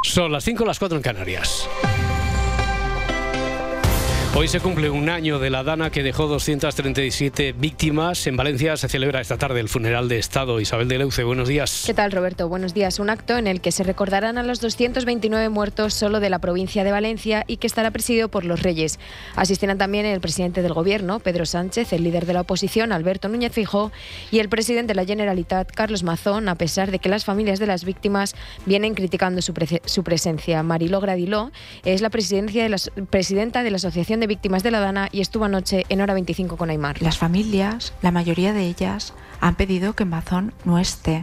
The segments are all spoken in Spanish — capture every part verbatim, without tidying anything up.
Son las cinco, las cuatro en Canarias. Hoy se cumple un año de la Dana que dejó doscientas treinta y siete víctimas. En Valencia se celebra esta tarde el funeral de Estado. Isabel de Leuce, buenos días. ¿Qué tal, Roberto? Buenos días. Un acto en el que se recordarán a los doscientos veintinueve muertos solo de la provincia de Valencia y que estará presidido por los Reyes. Asistirán también el presidente del Gobierno, Pedro Sánchez, el líder de la oposición, Alberto Núñez Feijóo, y el presidente de la Generalitat, Carlos Mazón, a pesar de que las familias de las víctimas vienen criticando su, pre- su presencia. Mariló Gradiló es la, de la presidenta de la Asociación de Víctimas de la Dana y estuvo anoche en Hora veinticinco con Aymar. Las familias, la mayoría de ellas, han pedido que Mazón no esté.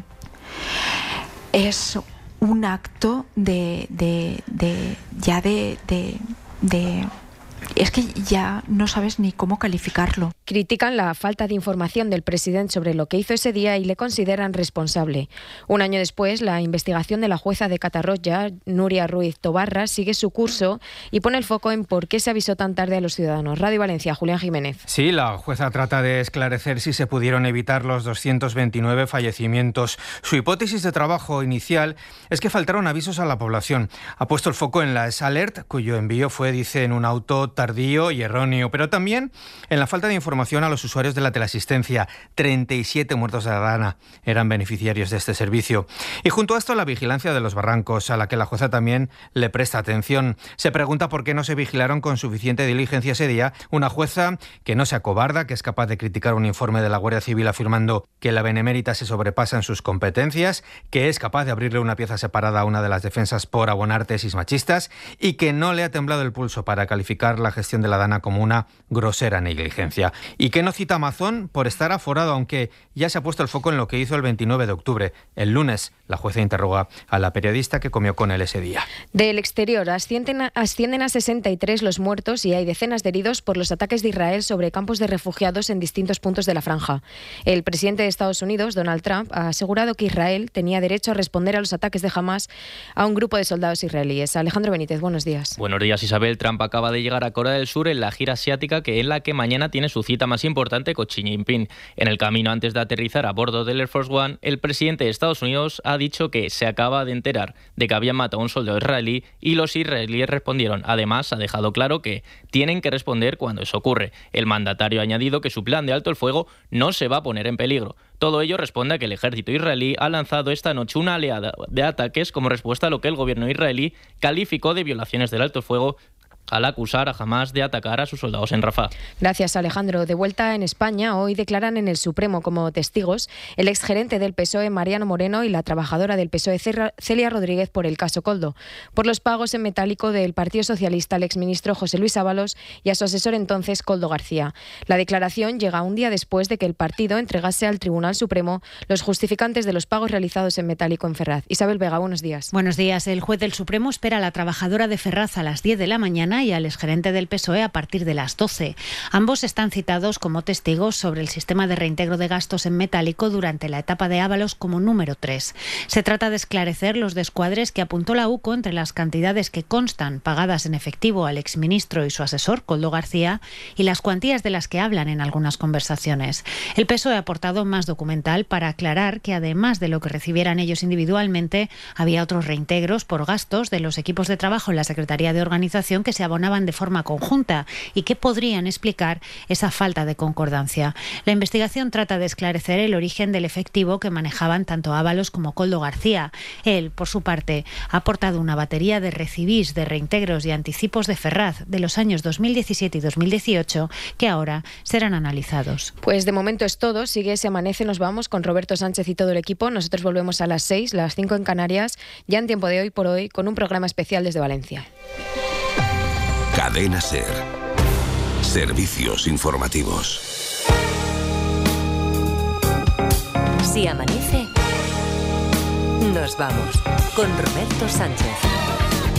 Es un acto de, de, de ya de, de, de es que ya no sabes ni cómo calificarlo. Critican la falta de información del presidente sobre lo que hizo ese día y le consideran responsable. Un año después, la investigación de la jueza de Catarroja, Nuria Ruiz Tobarra, sigue su curso y pone el foco en por qué se avisó tan tarde a los ciudadanos. Radio Valencia, Julián Jiménez. Sí, la jueza trata de esclarecer si se pudieron evitar los doscientos veintinueve fallecimientos. Su hipótesis de trabajo inicial es que faltaron avisos a la población. Ha puesto el foco en la S-Alert, cuyo envío fue, dice, en un auto tardío y erróneo, pero también en la falta de información a los usuarios de la teleasistencia. treinta y siete muertos de la Dana eran beneficiarios de este servicio. Y junto a esto, la vigilancia de los barrancos, a la que la jueza también le presta atención. Se pregunta por qué no se vigilaron con suficiente diligencia ese día. Una jueza que no se acobarda, que es capaz de criticar un informe de la Guardia Civil afirmando que la Benemérita se sobrepasa en sus competencias, que es capaz de abrirle una pieza separada a una de las defensas por abonar tesis machistas y que no le ha temblado el pulso para calificar la gestión de la Dana como una grosera negligencia. Y que no cita a Mazón por estar aforado, aunque ya se ha puesto el foco en lo que hizo el veintinueve de octubre. El lunes, la jueza interroga a la periodista que comió con él ese día. Del exterior, ascienden a, ascienden a sesenta y tres los muertos y hay decenas de heridos por los ataques de Israel sobre campos de refugiados en distintos puntos de la franja. El presidente de Estados Unidos, Donald Trump, ha asegurado que Israel tenía derecho a responder a los ataques de Hamás a un grupo de soldados israelíes. Alejandro Benítez, buenos días. Buenos días, Isabel. Trump acaba de llegar a Corea del Sur en la gira asiática, que en la que mañana tiene su cita más importante con Xi Jinping. En el camino antes de aterrizar a bordo del Air Force One, el presidente de Estados Unidos ha dicho que se acaba de enterar de que habían matado a un soldado israelí y los israelíes respondieron. Además, ha dejado claro que tienen que responder cuando eso ocurre. El mandatario ha añadido que su plan de alto el fuego no se va a poner en peligro. Todo ello responde a que el ejército israelí ha lanzado esta noche una oleada de ataques como respuesta a lo que el gobierno israelí calificó de violaciones del alto el fuego al acusar a Hamás de atacar a sus soldados en Rafah. Gracias, Alejandro. De vuelta en España, hoy declaran en el Supremo como testigos el exgerente del P S O E, Mariano Moreno, y la trabajadora del P S O E, Celia Rodríguez, por el caso Koldo, por los pagos en metálico del Partido Socialista al exministro José Luis Ábalos y a su asesor entonces, Koldo García. La declaración llega un día después de que el partido entregase al Tribunal Supremo los justificantes de los pagos realizados en metálico en Ferraz. Isabel Vega, buenos días. Buenos días. El juez del Supremo espera a la trabajadora de Ferraz a las diez de la mañana y al exgerente del P S O E a partir de las doce. Ambos están citados como testigos sobre el sistema de reintegro de gastos en metálico durante la etapa de Ábalos como número tres. Se trata de esclarecer los descuadres que apuntó la U C O entre las cantidades que constan pagadas en efectivo al exministro y su asesor, Koldo García, y las cuantías de las que hablan en algunas conversaciones. El P S O E ha aportado más documental para aclarar que además de lo que recibieran ellos individualmente, había otros reintegros por gastos de los equipos de trabajo en la Secretaría de Organización que se abonaban de forma conjunta y que podrían explicar esa falta de concordancia. La investigación trata de esclarecer el origen del efectivo que manejaban tanto Ábalos como Koldo García. Él, por su parte, ha aportado una batería de recibís, de reintegros y anticipos de Ferraz de los años dos mil diecisiete y dos mil dieciocho que ahora serán analizados. Pues de momento es todo. Sigue Se Amanece. Nos vamos con Roberto Sánchez y todo el equipo. Nosotros volvemos a las seis, las cinco en Canarias, ya en tiempo de Hoy por Hoy, con un programa especial desde Valencia. Cadena SER. Servicios informativos. Si amanece, nos vamos con Roberto Sánchez.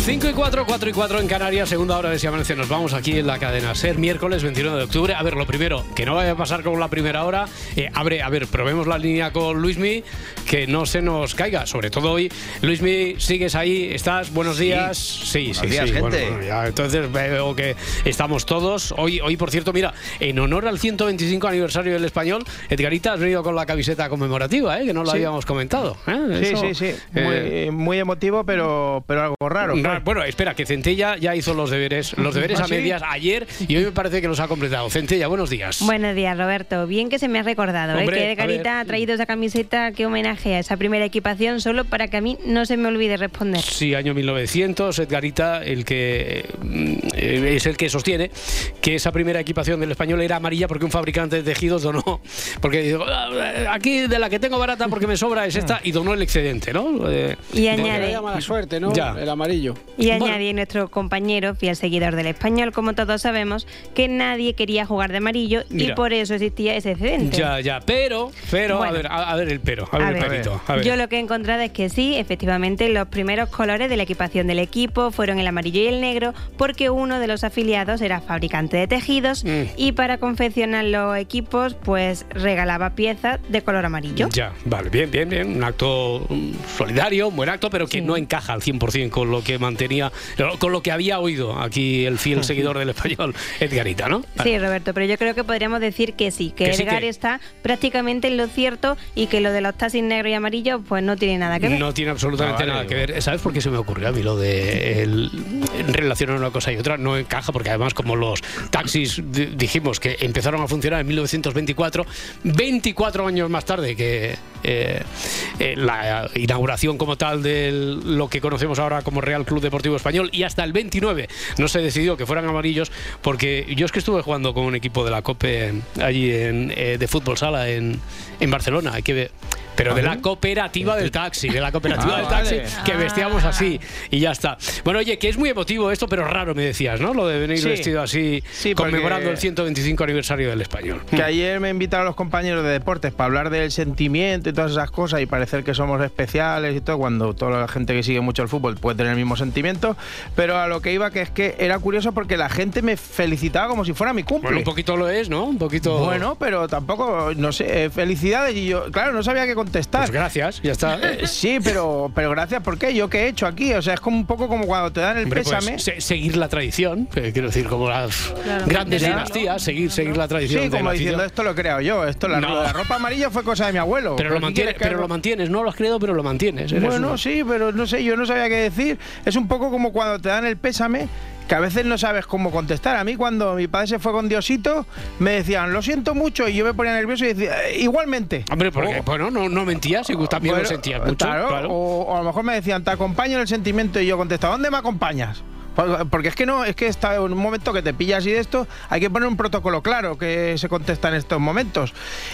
cinco y cuatro, cuatro y cuatro en Canarias, segunda hora de Si Amanece. Nos vamos aquí en la cadena SER, miércoles veintiuno de octubre. A ver, lo primero, que no vaya a pasar como la primera hora. Eh, abre, a ver, probemos la línea con Luismi, que no se nos caiga, sobre todo hoy. Luismi, ¿sigues ahí? ¿Estás? Buenos días. Sí, Buenos sí, días, sí. gente. Bueno, bueno, ya, entonces veo que estamos todos. Hoy, hoy, por cierto, mira, en honor al ciento veinticinco aniversario del Español, Edgarita, has venido con la camiseta conmemorativa, ¿eh? Que no lo Sí. habíamos comentado. ¿eh? Sí, Eso, sí, sí. eh, Muy, muy emotivo, pero, pero algo raro. Ra- Bueno, espera, que Centella ya hizo los deberes, los deberes ¿Ah, a sí? medias ayer y hoy me parece que los ha completado. Centella, buenos días. Buenos días, Roberto. Bien que se me ha recordado, Hombre, ¿eh? que a Edgarita ver. ha traído esa camiseta que homenaje a esa primera equipación solo para que a mí no se me olvide responder. Sí, año mil novecientos, Edgarita, el que mm, eh, es el que sostiene que esa primera equipación del Español era amarilla porque un fabricante de tejidos donó, porque digo, "Ah, aquí de la que tengo barata porque me sobra es esta", y donó el excedente, ¿no? Eh, Y de- añade, mala suerte, ¿no? Ya. El amarillo. y Bueno. añade nuestro compañero, fiel seguidor del Español, como todos sabemos, que nadie quería jugar de amarillo Mira. y por eso existía ese excedente. Ya, ya, pero, pero, Bueno. a ver, a, a ver el pero, a ver A el ver. perito. A ver. Yo lo que he encontrado es que sí, efectivamente, los primeros colores de la equipación del equipo fueron el amarillo y el negro, porque uno de los afiliados era fabricante de tejidos Mm. y para confeccionar los equipos, pues regalaba piezas de color amarillo. Ya, vale, bien, bien, bien. Un acto mm, solidario, un buen acto, pero que Sí. no encaja al cien por ciento con lo que mantenía, con lo que había oído aquí el fiel seguidor del Español, Edgarita, ¿no? Sí, Roberto, pero yo creo que podríamos decir que sí, que, Que sí, Edgar que- está prácticamente en lo cierto y que lo de los taxis negros y amarillos pues no tiene nada que ver. No tiene absolutamente Ah, vale. nada que ver. ¿Sabes por qué se me ocurrió a mí lo de el, en relación a una cosa y otra? No encaja porque además como los taxis di- dijimos que empezaron a funcionar en mil novecientos veinticuatro, veinticuatro años más tarde que eh, eh, la inauguración como tal de lo que conocemos ahora como Real Club Deportivo Español, y hasta el veintinueve no se decidió que fueran amarillos, porque yo es que estuve jugando con un equipo de la COPE allí en, eh, de fútbol sala en, en Barcelona. Hay que ver. Pero de la cooperativa del taxi, de la cooperativa Ah, del taxi, vale. que vestíamos así y ya está. Bueno, oye, que es muy emotivo esto, pero raro, me decías, ¿no? Lo de venir Sí. vestido así, Sí, porque- conmemorando el ciento veinticinco aniversario del Español. Que ayer me invitaron los compañeros de deportes para hablar del sentimiento y todas esas cosas y parecer que somos especiales y todo, cuando toda la gente que sigue mucho el fútbol puede tener el mismo sentimiento. Pero a lo que iba, que es que era curioso porque la gente me felicitaba como si fuera mi cumple. Bueno, un poquito lo es, ¿no? Un poquito... Bueno, pero tampoco, no sé, eh, felicidades. Y yo, claro, no sabía qué contestar. Pues gracias, ya está. Eh, Sí, pero, pero gracias, ¿por qué? ¿Yo qué he hecho aquí? O sea, es como un poco como cuando te dan el Hombre, pues, pésame. se- seguir la tradición, eh, quiero decir, como las grandes Ya. dinastías, seguir, seguir la tradición. Sí, de como la diciendo, afición. esto lo he creado yo. Esto, la, No. la ropa amarilla fue cosa de mi abuelo. Pero lo ¿qué mantienes, quieres que pero haga? lo mantienes, no lo has creado, pero lo mantienes. eres Bueno, un- sí, pero no sé, yo no sabía qué decir. Es un poco como cuando te dan el pésame, que a veces no sabes cómo contestar. A mí cuando mi padre se fue con Diosito, me decían, lo siento mucho, y yo me ponía nervioso y decía, "Eh, igualmente". Hombre, porque, O- bueno, no, no mentías, y también Bueno, lo sentías mucho. claro, claro. O, o a lo mejor me decían, te acompaño en el sentimiento, y yo contestaba, ¿dónde me acompañas? Por- Porque es que no, es que está en un momento que te pillas y de esto, hay que poner un protocolo claro que se contesta en estos momentos.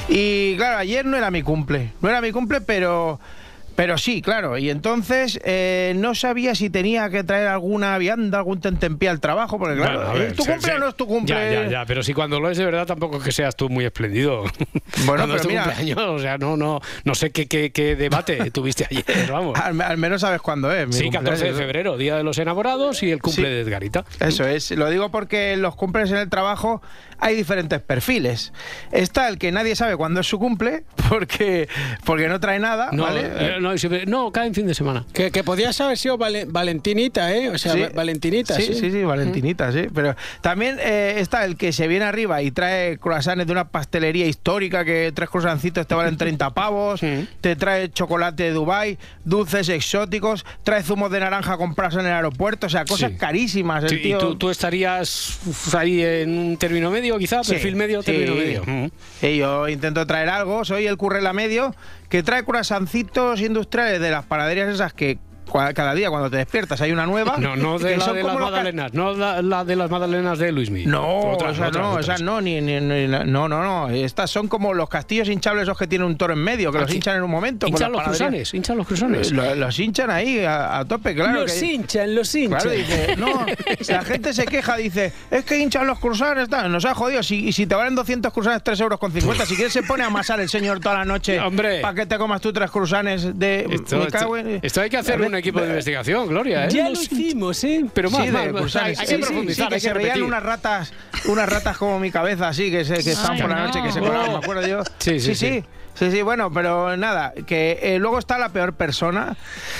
Y claro, ayer no era mi cumple, no era mi cumple, pero... Pero sí, claro, y entonces eh, no sabía si tenía que traer alguna vianda, algún tentempié al trabajo, porque claro, Bueno, a ver, ¿es tu se- cumple se- o no es tu cumple? Ya, ya, ya, pero si cuando lo es de verdad tampoco es que seas tú muy espléndido. Bueno, cuando es pero tu mira- cumpleaños, o sea, no, no, no sé qué, qué, qué debate tuviste ayer, vamos. Al, al menos sabes cuándo es. mi Sí, catorce de cumpleaños. febrero, Día de los Enamorados y el cumple Sí. de Edgarita. Eso es, lo digo porque en los cumples en el trabajo hay diferentes perfiles. Está el que nadie sabe cuándo es su cumple, porque, porque no trae nada, No, ¿vale? eh, no, y siempre- no, cae en fin de semana. Que, que podías haber sido Vale- Valentinita, ¿eh? O sea, Sí. Va- Valentinita, Sí, sí. sí, sí, Valentinita, sí. Pero también eh, está el que se viene arriba y trae croissants de una pastelería histórica, que tres croissancitos te valen treinta pavos, Sí. te trae chocolate de Dubái, dulces exóticos, trae zumos de naranja comprados en el aeropuerto, o sea, cosas Sí. carísimas. El Sí, tío... ¿Y tú, tú estarías uf, ahí en un término medio, quizá? Sí, ¿Perfil medio, sí. término medio? Mm. Y yo intento traer algo, soy el currela medio, que trae croissancitos industriales de las panaderías esas que cua- cada día cuando te despiertas hay una nueva. No, no que de la son de las como los ca- magdalenas, no la, la de las magdalenas de Luismi. No, Otras, esas otras, no, otras. esas no, ni, ni- ni- no, no, no. Estas son como los castillos hinchables esos que tienen un toro en medio, que los Aquí. hinchan en un momento. con Hinchan las los panaderías. cruzanes, hinchan los cruzanes. Lo- Los hinchan ahí a, a tope, claro. Los que- hinchan, los hinchan. Claro, dice, no, si la gente se queja, dice, es que hinchan los cruzanes, tal, nos ha jodido, si, y si te valen doscientos cruzanes, tres euros con cincuenta, si quieres se pone a amasar el señor toda la noche Hombre. para que te comas tú tres cruzanes de... Esto, me cago esto- en- esto hay que hacer A ver, un equipo de investigación, Gloria, ¿eh? Ya lo hicimos, ¿eh? Pero más, Sí, más, de más. Cursal. hay, hay Sí, que sí, profundizar, sí, que hay que se veían repetir. unas ratas, unas ratas como mi cabeza, así, que, se, que estaban por la no. noche, que se colaban, me acuerdo yo. Sí, sí, sí. sí. Sí, sí, bueno, pero nada, que eh, luego está la peor persona.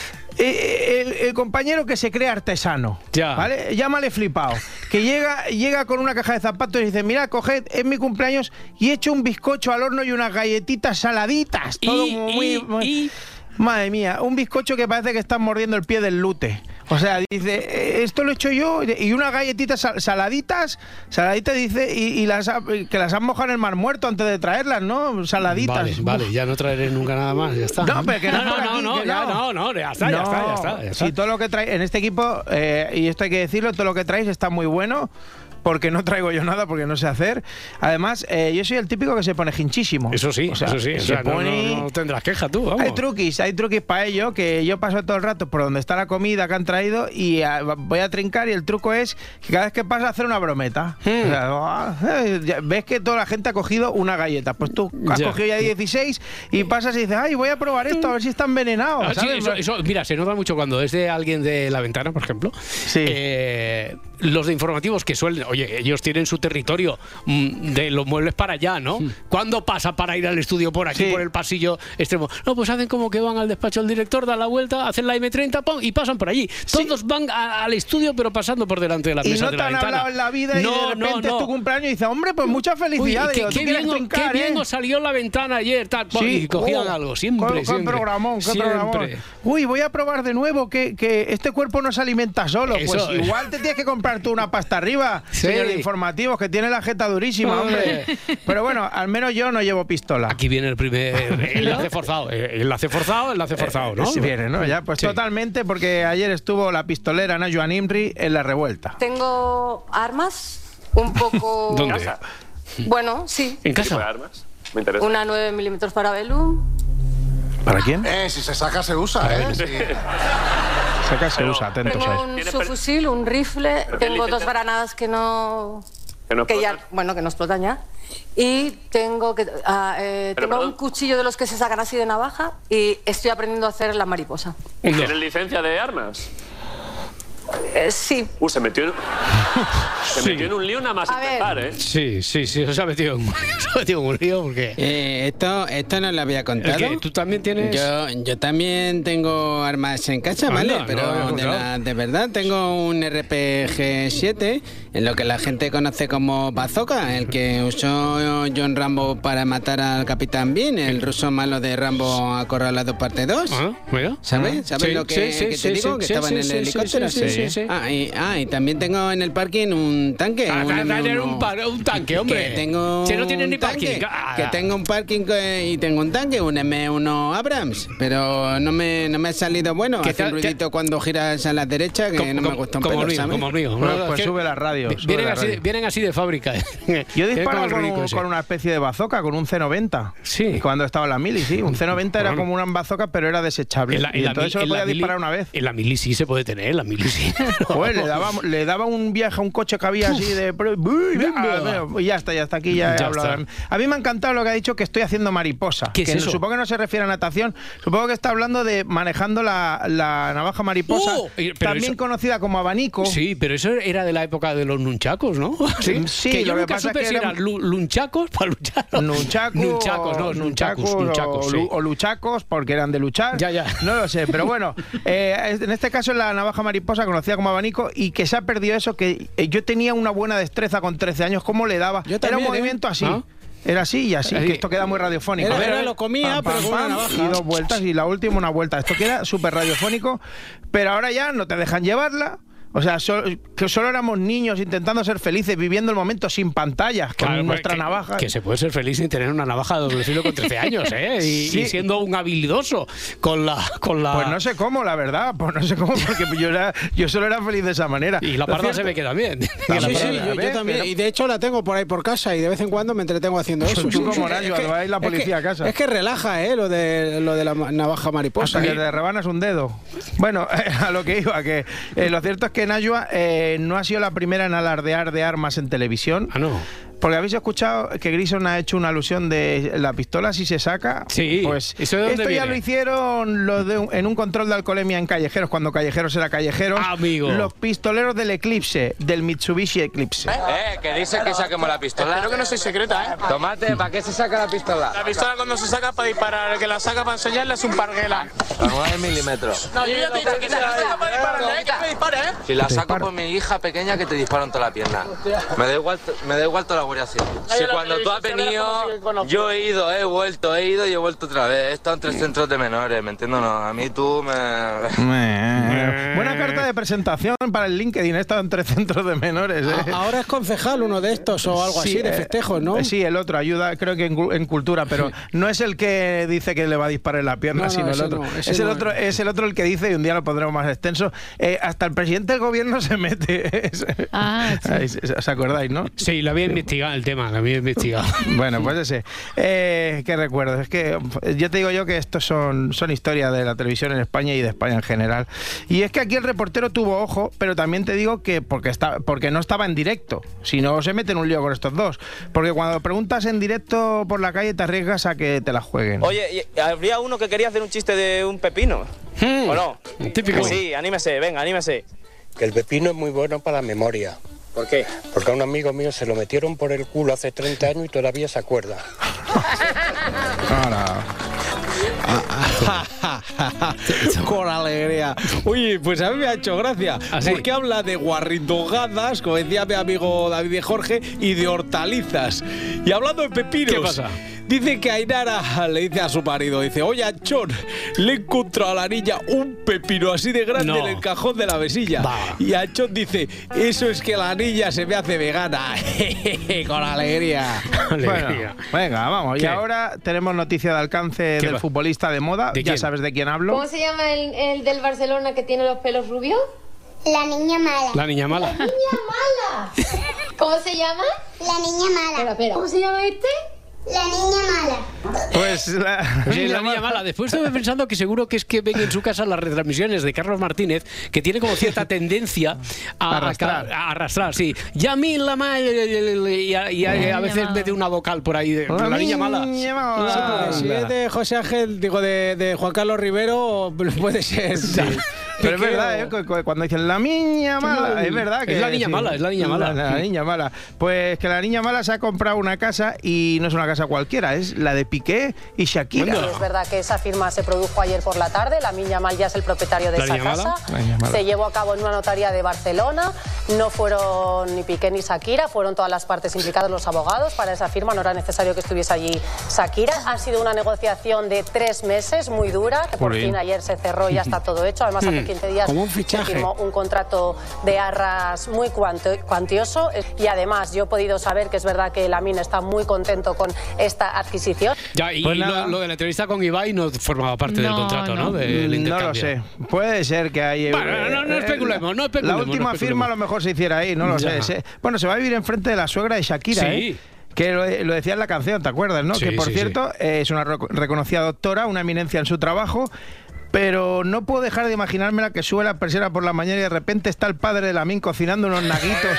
Eh, el, el compañero que se cree artesano, Ya. ¿vale? Llámale flipado, que llega, llega con una caja de zapatos y dice, mira, coged, es mi cumpleaños y he hecho un bizcocho al horno y unas galletitas saladitas, todo Y- como y- muy... muy- y- Madre mía, un bizcocho que parece que están mordiendo el pie del lute. O sea, dice, "Eh, esto lo he hecho yo", y unas galletitas sal- saladitas, saladitas dice, y, y las ha- que las han mojado en el mar muerto antes de traerlas, ¿no? Saladitas. Vale, vale, ya no traeré nunca nada más, ya está. No, pero que no es no, por no, aquí, no, que ya, no. no, no, ya está, ya está, ya está. Ya está. Si todo lo que traes en este equipo, eh, y esto hay que decirlo, todo lo que traéis está muy bueno. Porque no traigo yo nada, porque no sé hacer. Además, eh, yo soy el típico que se pone hinchísimo. Eso sí, O sea, eso sí. O se sea, no- pone- no, no tendrás queja tú, vamos. Hay truquis, hay truquis para ello, que yo paso todo el rato por donde está la comida que han traído y ah, voy a trincar, y el truco es que cada vez que pasa a hacer una brometa. Hmm. O sea, ah, eh, ya ves que toda la gente ha cogido una galleta. Pues tú has Ya. cogido ya dieciséis y pasas y dices, ay, voy a probar esto, a ver si está envenenado. Ah, sí, ¿sabes? eso, eso, mira, se nota mucho cuando es de alguien de La Ventana, por ejemplo. Sí. Eh, los de informativos que suelen, oye, ellos tienen su territorio mm, de los muebles para allá, ¿no? ¿Cuándo pasa para ir al estudio por aquí, Sí. por el pasillo extremo? No, pues hacen como que van al despacho del director, dan la vuelta, hacen la eme treinta, pum, y pasan por allí. Todos van a- al estudio, pero pasando por delante de la Y mesa no de te La han Ventana. hablado en la vida y No, de repente no, es no. tu cumpleaños y dices, hombre, pues muchas Uy, felicidades. qué, Digo, ¿tú qué quieres bien, trincar, qué bien eh? os salió La Ventana ayer, tal, pum, y cogían oh, algo, siempre, qué- qué siempre. programón, qué Siempre. programón. Uy, voy a probar de nuevo que, que este cuerpo no se alimenta solo. Eso, pues eh. igual te tienes que comprar tú una pasta arriba, Sí. señor de informativos, que tiene la jeta durísima, hombre. Pero bueno, al menos yo no llevo pistola. Aquí viene el primer enlace forzado. eh, Enlace forzado, enlace forzado, ¿no? Sí viene, ¿no? Ya, pues Sí. totalmente, porque ayer estuvo la pistolera Najwa Nimri en la revuelta. Tengo armas un poco... ¿Dónde? Bueno, sí. ¿En ¿Qué tipo de casa? armas? Me interesa. Una nueve milímetros para Belum. ¿Para quién? Eh, si se saca, se usa, ¿eh? Sí. Saca, se Pero- usa, atentos a Tengo eso. un ¿Tiene per- subfusil, un rifle. ¿Pero tiene Tengo dos licencia? granadas que no... ¿Que no que ya, explotan? bueno, que no explotan ya. Y tengo que ah, eh, Pero, tengo perdón. un cuchillo de los que se sacan así de navaja y estoy aprendiendo a hacer la mariposa. No. ¿Tienes licencia de armas? Eh, sí. Uh, se metió en, se Sí. metió en un lío nada más A ver. empezar, ¿eh? Sí, sí, sí, eso se ha metido en, se ha metido en un lío porque... Eh, esto, esto no lo había contado. ¿El qué? ¿Tú también tienes...? Yo, yo también tengo armas en casa, Anda, ¿vale? no lo había Pero de, contado. la- de verdad tengo un erre pe ge siete, en lo que la gente conoce como bazooka, el que usó John Rambo para matar al Capitán Bean, el ruso malo de Rambo Acorralado parte dos. Ah, mira. ¿Sabes? ¿Sabes Sí, lo que, sí, sí, que te sí, digo? sí, que sí, estaba sí, en el sí, helicóptero. sí, sí, sí, sí. Ah, y, ah, y también tengo en el parking un tanque. Ah, un, ah, tener uno- un, par- un tanque, hombre. que tengo Si no tienes ni un tanque, parking. Ah. que tengo un parking que- y tengo un tanque, un eme uno Abrams, pero no me, no me ha salido bueno. Que Hace te- un ruidito cuando giras a la derecha que Como- no me como- gusta un como pelo, el mío, ¿sabes? como el mío. Pues, No, pues es que sube la radio. vi- sube Vienen la así, radio. vienen así de fábrica. ¿eh? Yo he Vienen disparado el con, ruidico un- ese. con una especie de bazooka, con un ce noventa. Sí. Cuando estaba en la mili, sí. Un ce noventa era Bueno. como una bazooka, pero era desechable. En la, y en la entonces mil- solo en la podía mili- disparar una vez. En la mili sí se puede tener, en la mili sí. Joder, le daba, le daba un viaje a un coche que había así de... Uy, venga. Y ya está, ya está aquí, ya he Ya hablado. está. A mí me ha encantado lo que ha dicho, que estoy haciendo mariposa. ¿Qué es que eso? Supongo que no se refiere a natación. Supongo que está hablando de manejando la, la navaja mariposa, Oh, y- pero también eso- conocida como abanico. Sí, pero eso era de la época de los nunchacos, ¿no? Sí, que yo lo que nunca pasa supe es que si era eran lu- lunchacos para luchar. Nunchaku, Nunchacos, no, o- nunchacos, nunchacos, o, sí. lu- o luchacos, porque eran de luchar. Ya, ya. No lo sé, pero bueno, eh, en este caso es la navaja mariposa, conocida como abanico, y que se ha perdido eso, que eh, yo tenía una buena destreza con trece años, ¿cómo le daba? Yo Era también, un movimiento así. ¿Ah? Era así y así, Ahí. que esto queda muy radiofónico. Era- A ver, era a ver. lo comía, pero con una navaja. Y dos vueltas, y la última una vuelta. Esto queda súper radiofónico, pero ahora ya no te dejan llevarla. O sea, so- que solo éramos niños intentando ser felices, viviendo el momento sin pantallas, con Claro, nuestra que, navaja. Que se puede ser feliz sin tener una navaja de doble filo con trece años, ¿eh? Y, Sí. y siendo un habilidoso con la, con la... Pues no sé cómo, la verdad, pues no sé cómo, porque yo, era, yo solo era feliz de esa manera. Y la Lo parda cierto- se ve que también. La Sí, parda, sí, a yo, yo ver, también. pero- Y de hecho la tengo por ahí por casa y de vez en cuando me entretengo haciendo eso. Tú Sí, como sí, Nayo, es que- va a ir la es que- policía a casa. Es que relaja, ¿eh? Lo de, lo de la ma- navaja mariposa. Hasta que te rebanas un dedo. Bueno, a lo que iba, que eh, lo cierto es que Najwa eh, no ha sido la primera en alardear de armas en televisión. Ah, no. Porque habéis escuchado que Grison ha hecho una alusión de la pistola si se saca. Sí, pues ¿eso de dónde esto ya viene? lo hicieron los de un- en un control de alcoholemia en Callejeros, cuando Callejeros era Callejeros. Amigo. Los pistoleros del Eclipse, del Mitsubishi Eclipse. Eh, que dice que saquemos la pistola. Claro que no soy secreta, ¿eh? Tomate, ¿para qué se saca la pistola? La pistola cuando se saca para disparar, el que la saca para enseñarle es un parguela. A nueve milímetros. No, yo ya te he dicho que se la saca para dispararle, ¿eh? Que me dispare, ¿eh? Si la saco por mi hija pequeña, que te disparan toda la pierna. Me da igual, me da igual toda la guarnición. Si cuando tú has venido, yo he ido, he vuelto, he ido y he vuelto otra vez. He estado en tres centros de menores, ¿me entiendes? No, a mí tú me... Eh, Buena carta de presentación para el LinkedIn. He estado en tres centros de menores. ¿eh? A- Ahora es concejal uno de estos o algo Sí, así, de eh, festejos, ¿no? eh, Sí, el otro ayuda, creo que en, cu- en cultura, pero no es el que dice que le va a disparar en la pierna, No, no, sino el ese otro. no, ese es el no. otro, es el otro el que dice, y un día lo pondremos más extenso. eh, hasta el presidente del gobierno se mete. Ah, sí. Ahí, ¿os acordáis, no? Sí, lo había investigado el tema, lo había investigado. Bueno, pues ese. Eh, ¿Qué recuerdos? Es que eh, yo te digo yo que estos son, son historias de la televisión en España y de España en general. Y es que aquí el reportero tuvo ojo, pero también te digo que porque, está, porque no estaba en directo. Si no, se mete en un lío con estos dos. Porque cuando preguntas en directo por la calle te arriesgas a que te la jueguen. Oye, ¿y habría uno que quería hacer un chiste de un pepino? Hmm, ¿O no? típico. Sí, anímese, venga, anímese. Que el pepino es muy bueno para la memoria. ¿Por qué? Porque a un amigo mío se lo metieron por el culo hace treinta años y todavía se acuerda. Con alegría. Oye, pues a mí me ha hecho gracia. ¿Ah, sí? Porque habla de guarrindogadas, como decía mi amigo David de Jorge, y de hortalizas. Y hablando de pepinos. ¿Qué pasa? Dice que Ainara le dice a su marido, dice, oye, Anchón, le he encontrado a la niña un pepino así de grande No. en el cajón de la mesilla. Va. Y Anchón dice, eso es que la niña se me hace vegana. Con alegría. Alegría. Bueno, venga, vamos. ¿Qué? Y ahora tenemos noticia de alcance ¿Qué del va? futbolista de moda. ¿De Ya quién? sabes de quién hablo. ¿Cómo se llama el, el del Barcelona que tiene los pelos rubios? La niña mala. La niña mala. ¡Niña mala! ¿Cómo se llama? La niña mala. Espera, espera. ¿Cómo se llama este? La niña mala. Pues la, Oye, la niña mala. Después estuve pensando que seguro que es que ven en su casa las retransmisiones de Carlos Martínez, que tiene como cierta tendencia a Arrastrar. a, a arrastrar, sí. Yamil la mala y a, y a- a veces mete una vocal por ahí de la, niña mala. niña mala. Sí, porque si es de José Ángel, digo, de, de Juan Carlos Rivero, puede ser. Pero es Piqué verdad, o- ¿eh? Cu- cu- cuando dicen la niña mala, es verdad que Es la niña mala, es la niña mala. La, la niña mala. Pues que la niña mala se ha comprado una casa y no es una casa cualquiera, es la de Piqué y Shakira. Es verdad que esa firma se produjo ayer por la tarde. La Niña Mal ya es el propietario de ¿La esa Niña Mala? casa. La Niña Mala. Se llevó a cabo en una notaría de Barcelona. No fueron ni Piqué ni Shakira, fueron todas las partes implicadas, los abogados. Para esa firma no era necesario que estuviese allí Shakira. Ha sido una negociación de tres meses, muy dura, que por Jolín. fin ayer se cerró y ya está todo hecho. Además, hace quince días Como un se fichaje. firmó un contrato de arras muy cuanto- cuantioso. Y además, yo he podido saber que es verdad que Lamine está muy contento con esta adquisición. Ya, y Pues lo, nada. lo de la entrevista con Ibai no formaba parte del No, contrato, ¿no? no. Del No lo intercambio. sé. Puede ser que haya. Bueno, no- no especulemos, no especulemos, La última no especulemos. firma a lo mejor se hiciera ahí, no lo Ya. sé. Se- Bueno, se va a vivir enfrente de la suegra de Shakira, Sí. ¿eh? Que lo, lo decía en la canción, ¿te acuerdas, no? Sí, que por sí, cierto eh, es una reco- reconocida doctora, una eminencia en su trabajo. Pero no puedo dejar de imaginármela que sube la persiana por la mañana y de repente está el padre de Lamine cocinando unos naguitos.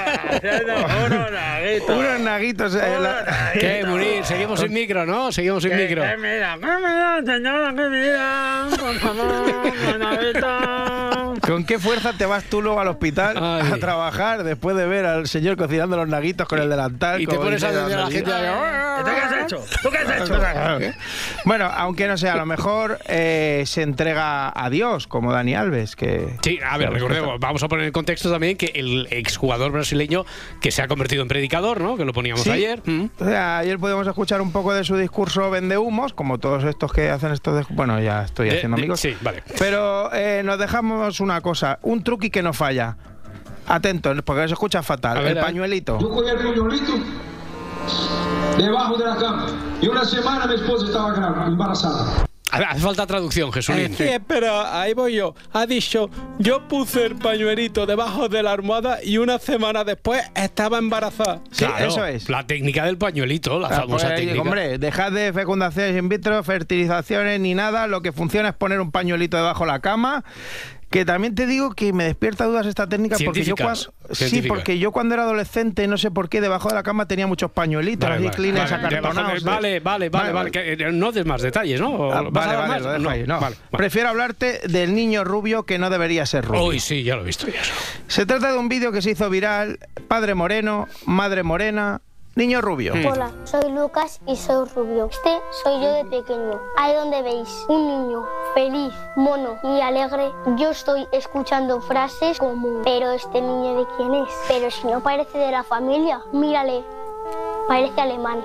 Unos naguitos. unos naguitos. eh, la- ¿Qué, Munir? Seguimos sin micro, ¿no? Seguimos sin micro. Que mira, que mira, señora, que mira, por favor, manavita. ¿Con qué fuerza te vas tú luego al hospital Ay. a trabajar después de ver al señor cocinando los naguitos con el delantal? Y te como pones a dice decir a la gente... ¿Tú qué has hecho? ¿Tú qué has hecho? Bueno, aunque no sé, a lo mejor eh, se entrega a Dios, como Dani Alves, que... Sí, a ver, recordemos, vamos a poner en contexto también que el exjugador brasileño que se ha convertido en predicador, ¿no? Que lo poníamos Sí. ayer. Mm. O sea, ayer podemos escuchar un poco de su discurso vendehumos, como todos estos que hacen estos... de- Bueno, ya estoy De- haciendo de- amigos. sí, vale. Pero eh, nos dejamos una cosa, un truqui que no falla. Atentos, porque se escucha fatal. A ver, el a ver. pañuelito. Yo cogí el pañuelito debajo de la cama y una semana mi esposa estaba grávida, embarazada. A ver, hace falta traducción, Jesulín. Sí, pero ahí voy yo. Ha dicho, yo puse el pañuelito debajo de la almohada y una semana después estaba embarazada. Sí, Claro, eso es. La técnica del pañuelito, la Ah, famosa pues, técnica. hombre, dejad de fecundaciones in vitro, fertilizaciones ni nada. Lo que funciona es poner un pañuelito debajo de la cama Que también te digo que me despierta dudas esta técnica porque yo, cuando, sí, porque yo cuando era adolescente, no sé por qué, debajo de la cama tenía muchos pañuelitos, vale, así Kleenex vale, acartonados. Vale, vale, vale, vale, vale, que no des más detalles, ¿no? Ah, vale, vale, lo dejo no, ahí, no. Vale, vale. Prefiero hablarte del niño rubio que no debería ser rubio. Uy, sí, ya lo he visto ya. Se trata de un vídeo que se hizo viral, padre moreno, madre morena, niño rubio. Hola, soy Lucas y soy rubio. Este soy yo de pequeño. Ahí donde veis un niño feliz, mono y alegre, yo estoy escuchando frases como ¿pero este niño de quién es? Pero si no parece de la familia, mírale, parece alemán.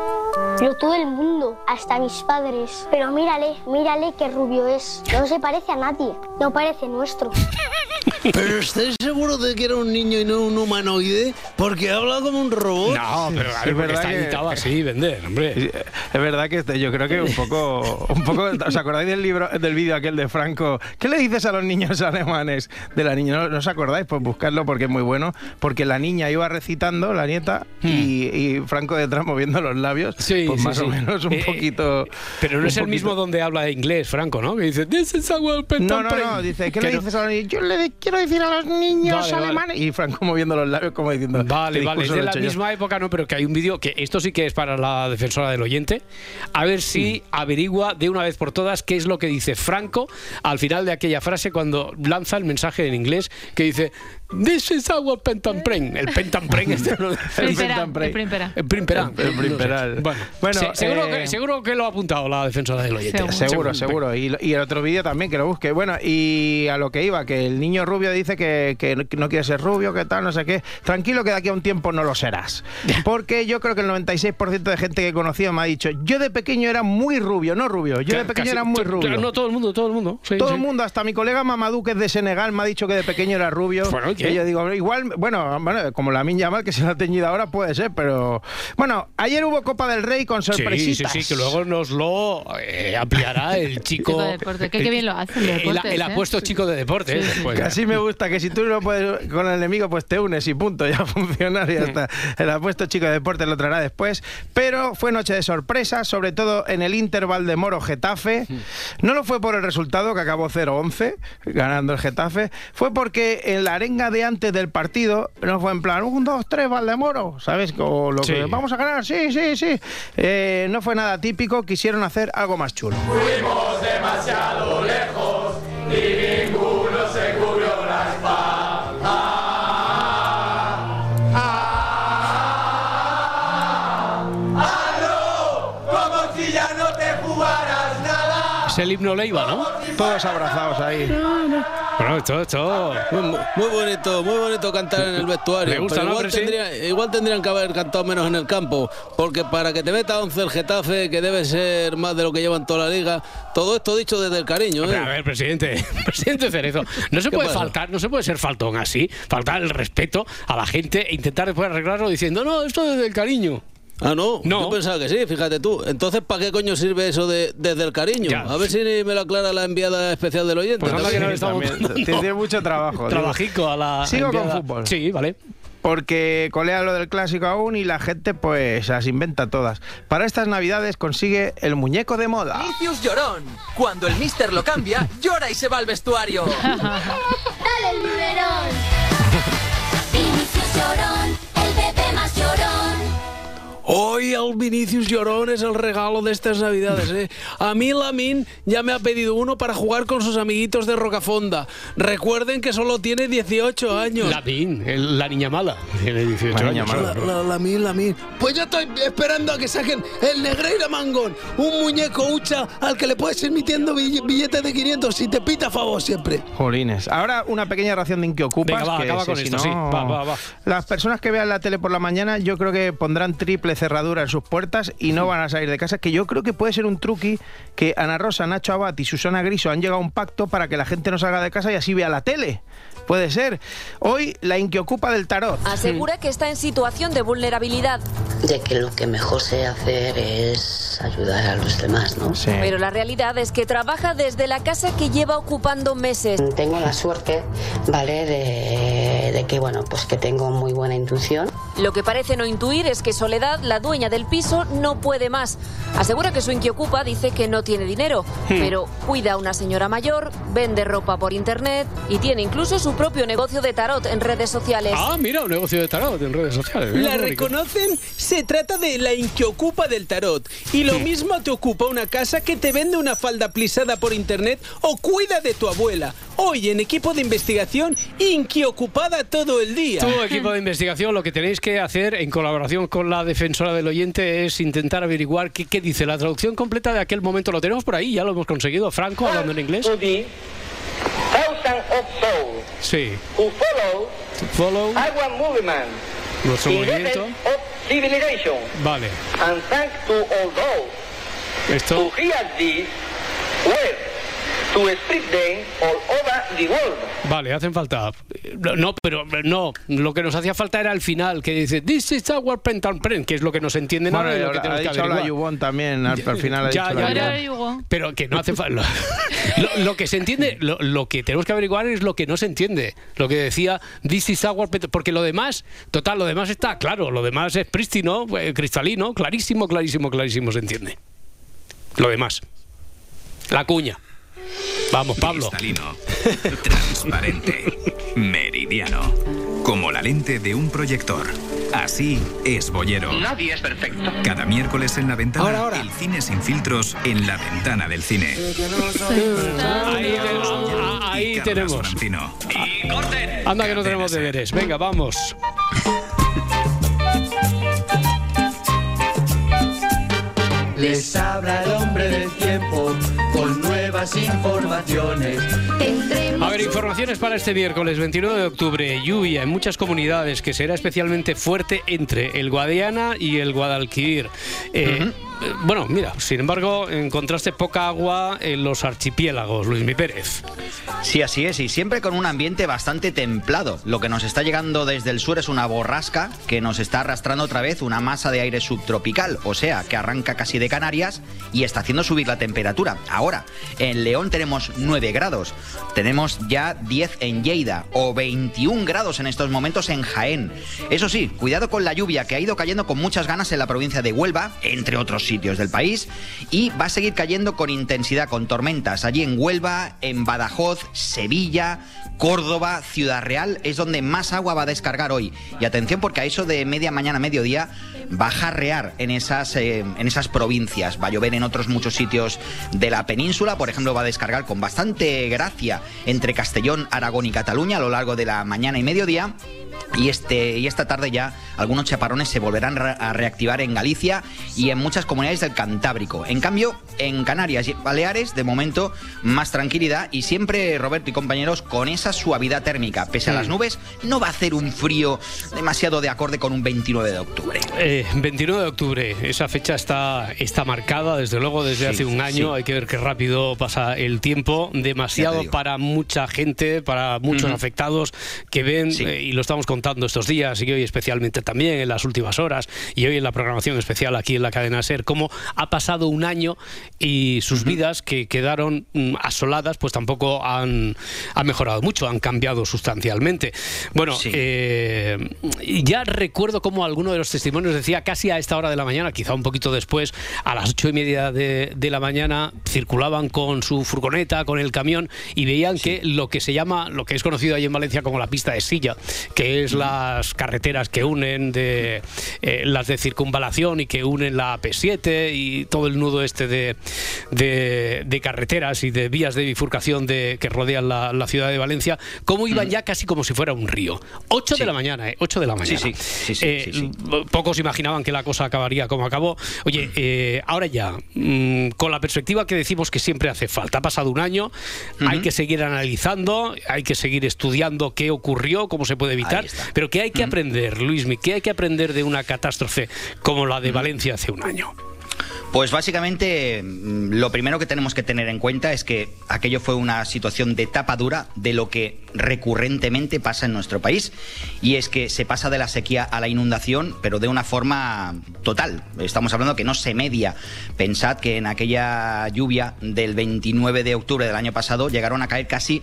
Pero todo el mundo, hasta mis padres. Pero mírale, mírale qué rubio es. No se parece a nadie, no parece nuestro. ¿Pero estáis seguros de que era un niño y no un humanoide? Porque habla como un robot. No, pero a ver, es verdad está que editado así, vender, hombre. Es verdad que este, yo creo que un poco, un poco. ¿Os acordáis del libro, del vídeo aquel de Franco? ¿Qué le dices a los niños alemanes de la niña? ¿No, ¿no os acordáis? Pues buscarlo porque es muy bueno. Porque la niña iba recitando, la nieta, hmm. y, y Franco detrás moviendo los labios. Sí, pues sí, más sí. o menos un eh, poquito. Pero no es el poquito... mismo donde habla inglés, Franco, ¿no? Que dice, This is our no, no, no, dice, ¿qué le dices no... a los niños? Yo le quiero decir a los niños vale, alemanes. Vale. Y Franco moviendo los labios como diciendo. Vale, vale, es de la misma yo? época, no, pero que hay un vídeo que esto sí que es para la defensora del oyente. A ver si mm. averigua de una vez por todas qué es lo que dice Franco al final de aquella frase cuando lanza el mensaje en inglés que dice This is our pentampren. El pentampren este no, el pentampren. El primperal. El primperal. El primperal. Bueno, bueno se, seguro, eh, que, seguro que lo ha apuntado la defensora del oyente. Seguro, seguro. seguro. Y, y el otro vídeo también, que lo busque. Bueno, y a lo que iba, que el niño rubio dice que, que no quiere ser rubio, que tal, no sé qué. Tranquilo que de aquí a un tiempo no lo serás. Porque yo creo que el noventa y seis por ciento de gente que he conocido me ha dicho, yo de pequeño era muy rubio, no rubio. Yo de pequeño Casi, era muy rubio. No, todo el mundo, todo el mundo. Sí, todo sí. el mundo, hasta mi colega Mamadou, que es de Senegal, me ha dicho que de pequeño era rubio. Bueno, que yo digo, igual, bueno, bueno como Lamine Yamal, que se lo ha teñido ahora, puede ser, pero... Bueno, ayer hubo Copa del Rey con sorpresitas. Sí, sí, sí, que luego nos lo eh, ampliará el chico... de deporte. Que, que bien lo hace el deportes, El, el apuesto ¿eh? chico de deportes. Sí, sí. Pues, Casi me gusta que si tú no puedes con el enemigo, pues te unes y punto, ya funciona y ya está. El apuesto chico de deportes lo traerá después. Pero fue noche de sorpresas, sobre todo en el Inter Valdemoro-Getafe. No lo fue por el resultado, que acabó cero once, ganando el Getafe. Fue porque en la arenga de antes del partido no fue en plan un, dos, tres, Valdemoro, ¿sabes? O lo sí. que vamos a ganar, sí, sí, sí. Eh, no fue nada típico, quisieron hacer algo más chulo. Fuimos demasiado lejos y ninguno se cubrió la espalda. Es el himno Leiva, ¿no? Todos abrazados ahí. Bueno, esto, esto... Muy, muy bonito, muy bonito cantar en el vestuario. Me gusta, pero igual, ¿no? tendría, igual tendrían que haber cantado menos en el campo, porque para que te meta once el Getafe, que debe ser más de lo que llevan toda la liga, todo esto dicho desde el cariño, ¿eh? A ver, presidente, presidente Cerezo, no se puede pasa? faltar, no se puede ser faltón así, faltar el respeto a la gente e intentar después arreglarlo diciendo, no, esto desde el cariño. Ah, no, no, yo pensaba que sí, fíjate tú. Entonces, ¿para qué coño sirve eso de desde el cariño? Ya. A ver si me lo aclara la enviada especial del oyente. Pues que no estamos tiene mucho trabajo. Trabajico a la Sigo enviada. con fútbol. Sí, vale. Porque colea lo del clásico aún y la gente pues las inventa todas. Para estas navidades consigue el muñeco de moda. Vinicius Llorón. Cuando el míster lo cambia, llora y se va al vestuario. ¡Dale el biberón! Vinicius Llorón, el bebé más llorón. Hoy el Vinicius Llorón es el regalo de estas navidades, ¿eh? A mí Lamine ya me ha pedido uno para jugar con sus amiguitos de Rocafonda. Recuerden que solo tiene dieciocho años. Lamine, la niña mala. Tiene dieciocho la años. Mala. La, la, Lamine, Lamine. Pues ya estoy esperando a que saquen el Negreira Mangón, un muñeco hucha al que le puedes ir metiendo billetes de quinientos y te pita a favor siempre. Jolines. Ahora una pequeña ración de Inquiocupas. Venga, va, que acaba con si esto, no, sí. Va, va, va. Las personas que vean la tele por la mañana, yo creo que pondrán triple cerradura en sus puertas y no van a salir de casa, que yo creo que puede ser un truqui que Ana Rosa, Nacho Abad y Susana Griso han llegado a un pacto para que la gente no salga de casa y así vea la tele. Puede ser. Hoy la Inquiocupa del tarot. Asegura que está en situación de vulnerabilidad. De que lo que mejor sé hacer es ayudar a los demás, ¿no? Sí. Pero la realidad es que trabaja desde la casa que lleva ocupando meses. Tengo la suerte, ¿vale? De, de que, bueno, pues que tengo muy buena intuición. Lo que parece no intuir es que Soledad, la dueña del piso, no puede más. Asegura que su inquiocupa dice que no tiene dinero, hmm. pero cuida a una señora mayor, vende ropa por internet y tiene incluso su propio negocio de tarot en redes sociales. Ah, mira, un negocio de tarot en redes sociales. ¿La reconocen? Se trata de la inquiocupa del tarot. Y lo hmm. mismo te ocupa una casa que te vende una falda plisada por internet o cuida de tu abuela. Hoy en equipo de investigación, inquiocupada todo el día. Tu equipo de investigación, lo que tenéis que hacer en colaboración con la defensora del oyente es intentar averiguar qué, qué dice la traducción completa de aquel momento. Lo tenemos por ahí, ya lo hemos conseguido. Franco, hablando en inglés. Sí. Who follow, follow our movement, nuestro movimiento of civilization. Vale. And thanks to all those Esto. who hear this word to spread them all over the world. Vale, hacen falta. No, pero no. Lo que nos hacía falta era el final, que dice This is our pentan print, que es lo que no se entiende nada. Bueno, y lo que ha tenemos dicho que averiguar. la Yubon también, al, al final ha ya, dicho ya, la ya, Yubon. Pero que no hace falta. Lo, lo que se entiende, lo, lo que tenemos que averiguar es lo que no se entiende. Lo que decía This is our pentan, porque lo demás, total, lo demás está claro. Lo demás es prístino, cristalino, clarísimo, clarísimo, clarísimo se entiende. Lo demás. La cuña. Vamos, Pablo. Cristalino, transparente, meridiano, como la lente de un proyector. Así es Bollero. Nadie es perfecto. Cada miércoles en La Ventana, ahora, ahora. el cine sin filtros en La Ventana del Cine. Ahí, ahí tenemos. Y corten. Anda que no tenemos deberes. Venga, vamos. Les habla el hombre del tiempo con nuevas informaciones. A ver, informaciones para este miércoles veintinueve de octubre. Lluvia en muchas comunidades, que será especialmente fuerte entre el Guadiana y el Guadalquivir. Eh, uh-huh. Bueno, mira, sin embargo, encontraste poca agua en los archipiélagos, Luismi Pérez. Sí, así es, y siempre con un ambiente bastante templado. Lo que nos está llegando desde el sur es una borrasca que nos está arrastrando otra vez una masa de aire subtropical, o sea, que arranca casi de Canarias y está haciendo subir la temperatura. Ahora, en León tenemos nueve grados, tenemos ya diez en Lleida o veintiún grados en estos momentos en Jaén. Eso sí, cuidado con la lluvia que ha ido cayendo con muchas ganas en la provincia de Huelva, entre otros sitios del país, y va a seguir cayendo con intensidad, con tormentas. Allí en Huelva, en Badajoz, Sevilla, Córdoba, Ciudad Real, es donde más agua va a descargar hoy. Y atención, porque a eso de media mañana, mediodía, va a jarrear en esas, eh, en esas provincias. Va a llover en otros muchos sitios de la península. Por ejemplo, va a descargar con bastante gracia entre Castellón, Aragón y Cataluña a lo largo de la mañana y mediodía. Y, este, y esta tarde ya algunos chaparrones se volverán a reactivar en Galicia y en muchas comunidades del Cantábrico. En cambio, en Canarias y Baleares, de momento, más tranquilidad y siempre, Roberto y compañeros, con esa suavidad térmica. Pese a las nubes, no va a hacer un frío demasiado de acorde con un veintinueve de octubre. Eh, veintinueve de octubre, esa fecha está, está marcada, desde luego, desde sí, hace un año. Sí. Hay que ver qué rápido pasa el tiempo. Demasiado para mucha gente, para muchos uh-huh. afectados que ven, sí. eh, y lo estamos contando estos días y hoy especialmente también en las últimas horas y hoy en la programación especial aquí en la cadena SER, cómo ha pasado un año y sus uh-huh. vidas que quedaron mm, asoladas pues tampoco han, han mejorado mucho, han cambiado sustancialmente. Bueno, sí. eh, ya recuerdo cómo alguno de los testimonios decía casi a esta hora de la mañana, quizá un poquito después, a las ocho y media de, de la mañana, circulaban con su furgoneta, con el camión y veían sí. que lo que se llama, lo que es conocido ahí en Valencia como la pista de silla, que es la las carreteras que unen de eh, las de circunvalación y que unen la A P siete y todo el nudo este de, de, de carreteras y de vías de bifurcación de, que rodean la, la ciudad de Valencia, cómo iban mm. ya casi como si fuera un río. ocho sí. de la mañana, ¿eh? ocho de la mañana. Sí, sí, sí, sí, eh, sí, sí. Pocos imaginaban que la cosa acabaría como acabó. Oye, eh, ahora ya, mmm, con la perspectiva que decimos que siempre hace falta, ha pasado un año, uh-huh. hay que seguir analizando, hay que seguir estudiando qué ocurrió, cómo se puede evitar, pero ¿qué hay que aprender, Luismi? ¿Qué hay que aprender de una catástrofe como la de Valencia hace un año? Pues básicamente lo primero que tenemos que tener en cuenta es que aquello fue una situación de tapa dura de lo que recurrentemente pasa en nuestro país, y es que se pasa de la sequía a la inundación, pero de una forma total. Estamos hablando que no se media. Pensad que en aquella lluvia del veintinueve de octubre del año pasado llegaron a caer casi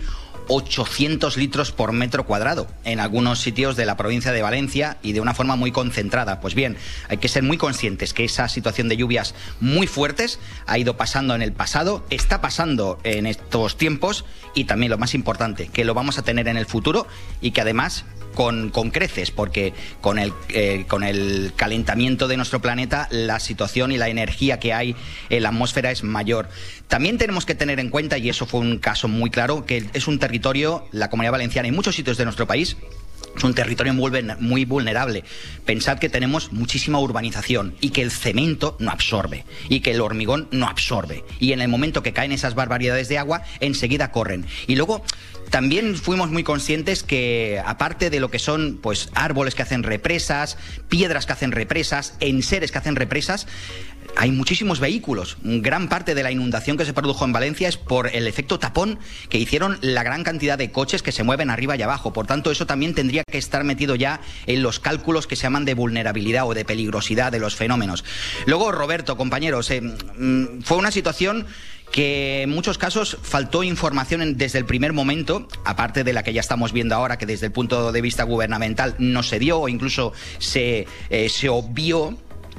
ochocientos litros por metro cuadrado en algunos sitios de la provincia de Valencia y de una forma muy concentrada. Pues bien, hay que ser muy conscientes que esa situación de lluvias muy fuertes ha ido pasando en el pasado, está pasando en estos tiempos y también lo más importante, que lo vamos a tener en el futuro y que además con, con creces, porque con el, eh, con el calentamiento de nuestro planeta la situación y la energía que hay en la atmósfera es mayor. También tenemos que tener en cuenta, y eso fue un caso muy claro, que es un territorio, la Comunidad Valenciana y muchos sitios de nuestro país, es un territorio muy vulnerable. Pensad que tenemos muchísima urbanización y que el cemento no absorbe y que el hormigón no absorbe. Y en el momento que caen esas barbaridades de agua, enseguida corren. Y luego también fuimos muy conscientes que, aparte de lo que son pues árboles que hacen represas, piedras que hacen represas, enseres que hacen represas, hay muchísimos vehículos. Gran parte de la inundación que se produjo en Valencia es por el efecto tapón que hicieron la gran cantidad de coches que se mueven arriba y abajo. Por tanto, eso también tendría que estar metido ya en los cálculos que se llaman de vulnerabilidad o de peligrosidad de los fenómenos. Luego, Roberto, compañeros, eh, fue una situación que en muchos casos faltó información en, desde el primer momento, aparte de la que ya estamos viendo ahora, que desde el punto de vista gubernamental no se dio o incluso se, eh, se obvió.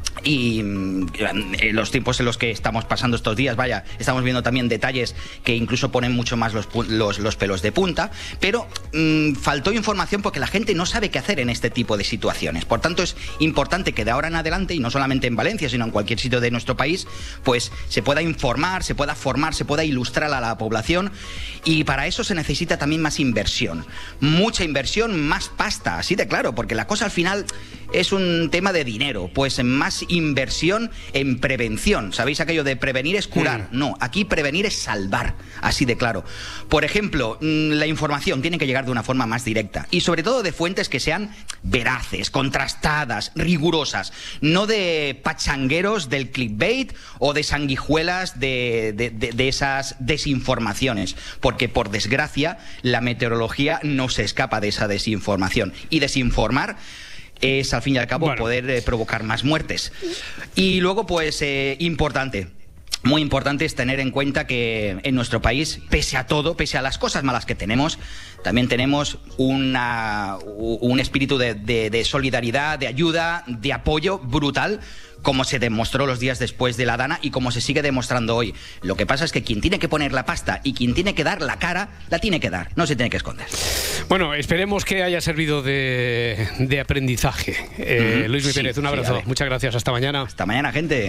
Y en los tiempos en los que estamos pasando estos días, vaya, estamos viendo también detalles que incluso ponen mucho más los, los, los pelos de punta, pero mmm, faltó información porque la gente no sabe qué hacer en este tipo de situaciones. Por tanto, es importante que de ahora en adelante, y no solamente en Valencia, sino en cualquier sitio de nuestro país, pues se pueda informar, se pueda formar, se pueda ilustrar a la población, y para eso se necesita también más inversión. Mucha inversión, más pasta, así de claro, porque la cosa al final es un tema de dinero, pues más inversión en prevención. ¿Sabéis aquello de prevenir es curar? Mm. No, aquí prevenir es salvar, así de claro. Por ejemplo, la información tiene que llegar de una forma más directa y sobre todo de fuentes que sean veraces, contrastadas, rigurosas, no de pachangueros del clickbait o de sanguijuelas de, de, de, de esas desinformaciones, porque por desgracia la meteorología no se escapa de esa desinformación, y desinformar es al fin y al cabo bueno. poder eh, provocar más muertes. Y luego pues eh, importante, muy importante es tener en cuenta que en nuestro país, pese a todo, pese a las cosas malas que tenemos, también tenemos una, un espíritu de, de, de solidaridad, de ayuda, de apoyo brutal, como se demostró los días después de la Dana y como se sigue demostrando hoy. Lo que pasa es que quien tiene que poner la pasta y quien tiene que dar la cara, la tiene que dar, no se tiene que esconder. Bueno, esperemos que haya servido de, de aprendizaje. Eh, uh-huh. Luis Mi Pérez, sí, un abrazo. Sí, muchas gracias. Hasta mañana. Hasta mañana, gente.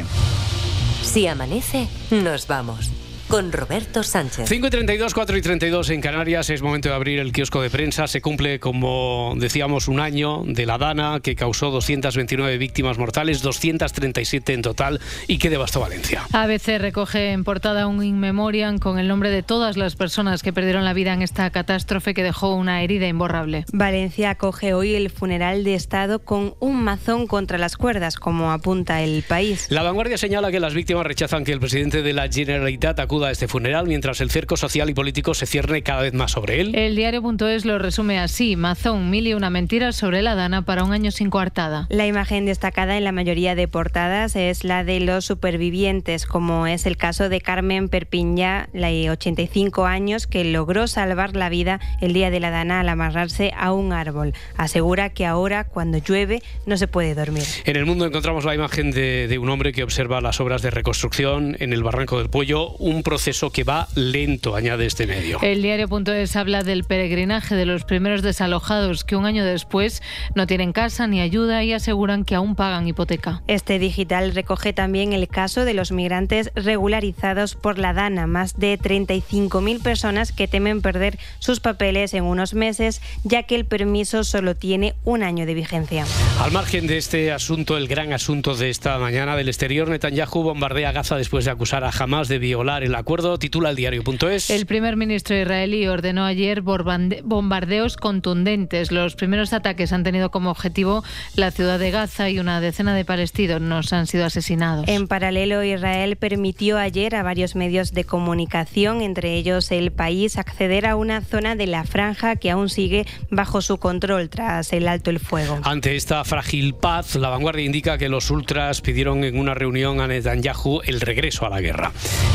Si amanece, nos vamos. Con Roberto Sánchez. cinco y treinta y dos, cuatro y treinta y dos en Canarias. Es momento de abrir el kiosco de prensa. Se cumple, como decíamos, un año de la Dana, que causó doscientas veintinueve víctimas mortales, doscientas treinta y siete en total, y que devastó Valencia. A B C recoge en portada un in memoriam con el nombre de todas las personas que perdieron la vida en esta catástrofe que dejó una herida imborrable. Valencia acoge hoy el funeral de Estado con un mazón contra las cuerdas, como apunta El País. La Vanguardia señala que las víctimas rechazan que el presidente de la Generalitat acuda a este funeral, mientras el cerco social y político se cierne cada vez más sobre él. El diario.es lo resume así: mazón, mil y una mentiras sobre la Dana para un año sin coartada. La imagen destacada en la mayoría de portadas es la de los supervivientes, como es el caso de Carmen Perpiñá, de ochenta y cinco años, que logró salvar la vida el día de la Dana al amarrarse a un árbol. Asegura que ahora, cuando llueve, no se puede dormir. En El Mundo encontramos la imagen de, de un hombre que observa las obras de reconstrucción en el Barranco del Puello, un proceso que va lento, añade este medio. El diario.es habla del peregrinaje de los primeros desalojados que un año después no tienen casa ni ayuda y aseguran que aún pagan hipoteca. Este digital recoge también el caso de los migrantes regularizados por la Dana, más de treinta y cinco mil personas que temen perder sus papeles en unos meses, ya que el permiso solo tiene un año de vigencia. Al margen de este asunto, el gran asunto de esta mañana del exterior, Netanyahu bombardea Gaza después de acusar a Hamás de violar el acuerdo. Titula el diario.es. El primer ministro israelí ordenó ayer bombardeos contundentes. Los primeros ataques han tenido como objetivo la ciudad de Gaza y una decena de palestinos han sido asesinados. En paralelo, Israel permitió ayer a varios medios de comunicación, entre ellos El País, acceder a una zona de la franja que aún sigue bajo su control tras el alto el fuego. Ante esta frágil paz, La Vanguardia indica que los ultras pidieron en una reunión a Netanyahu el regreso a la guerra. En política nacional,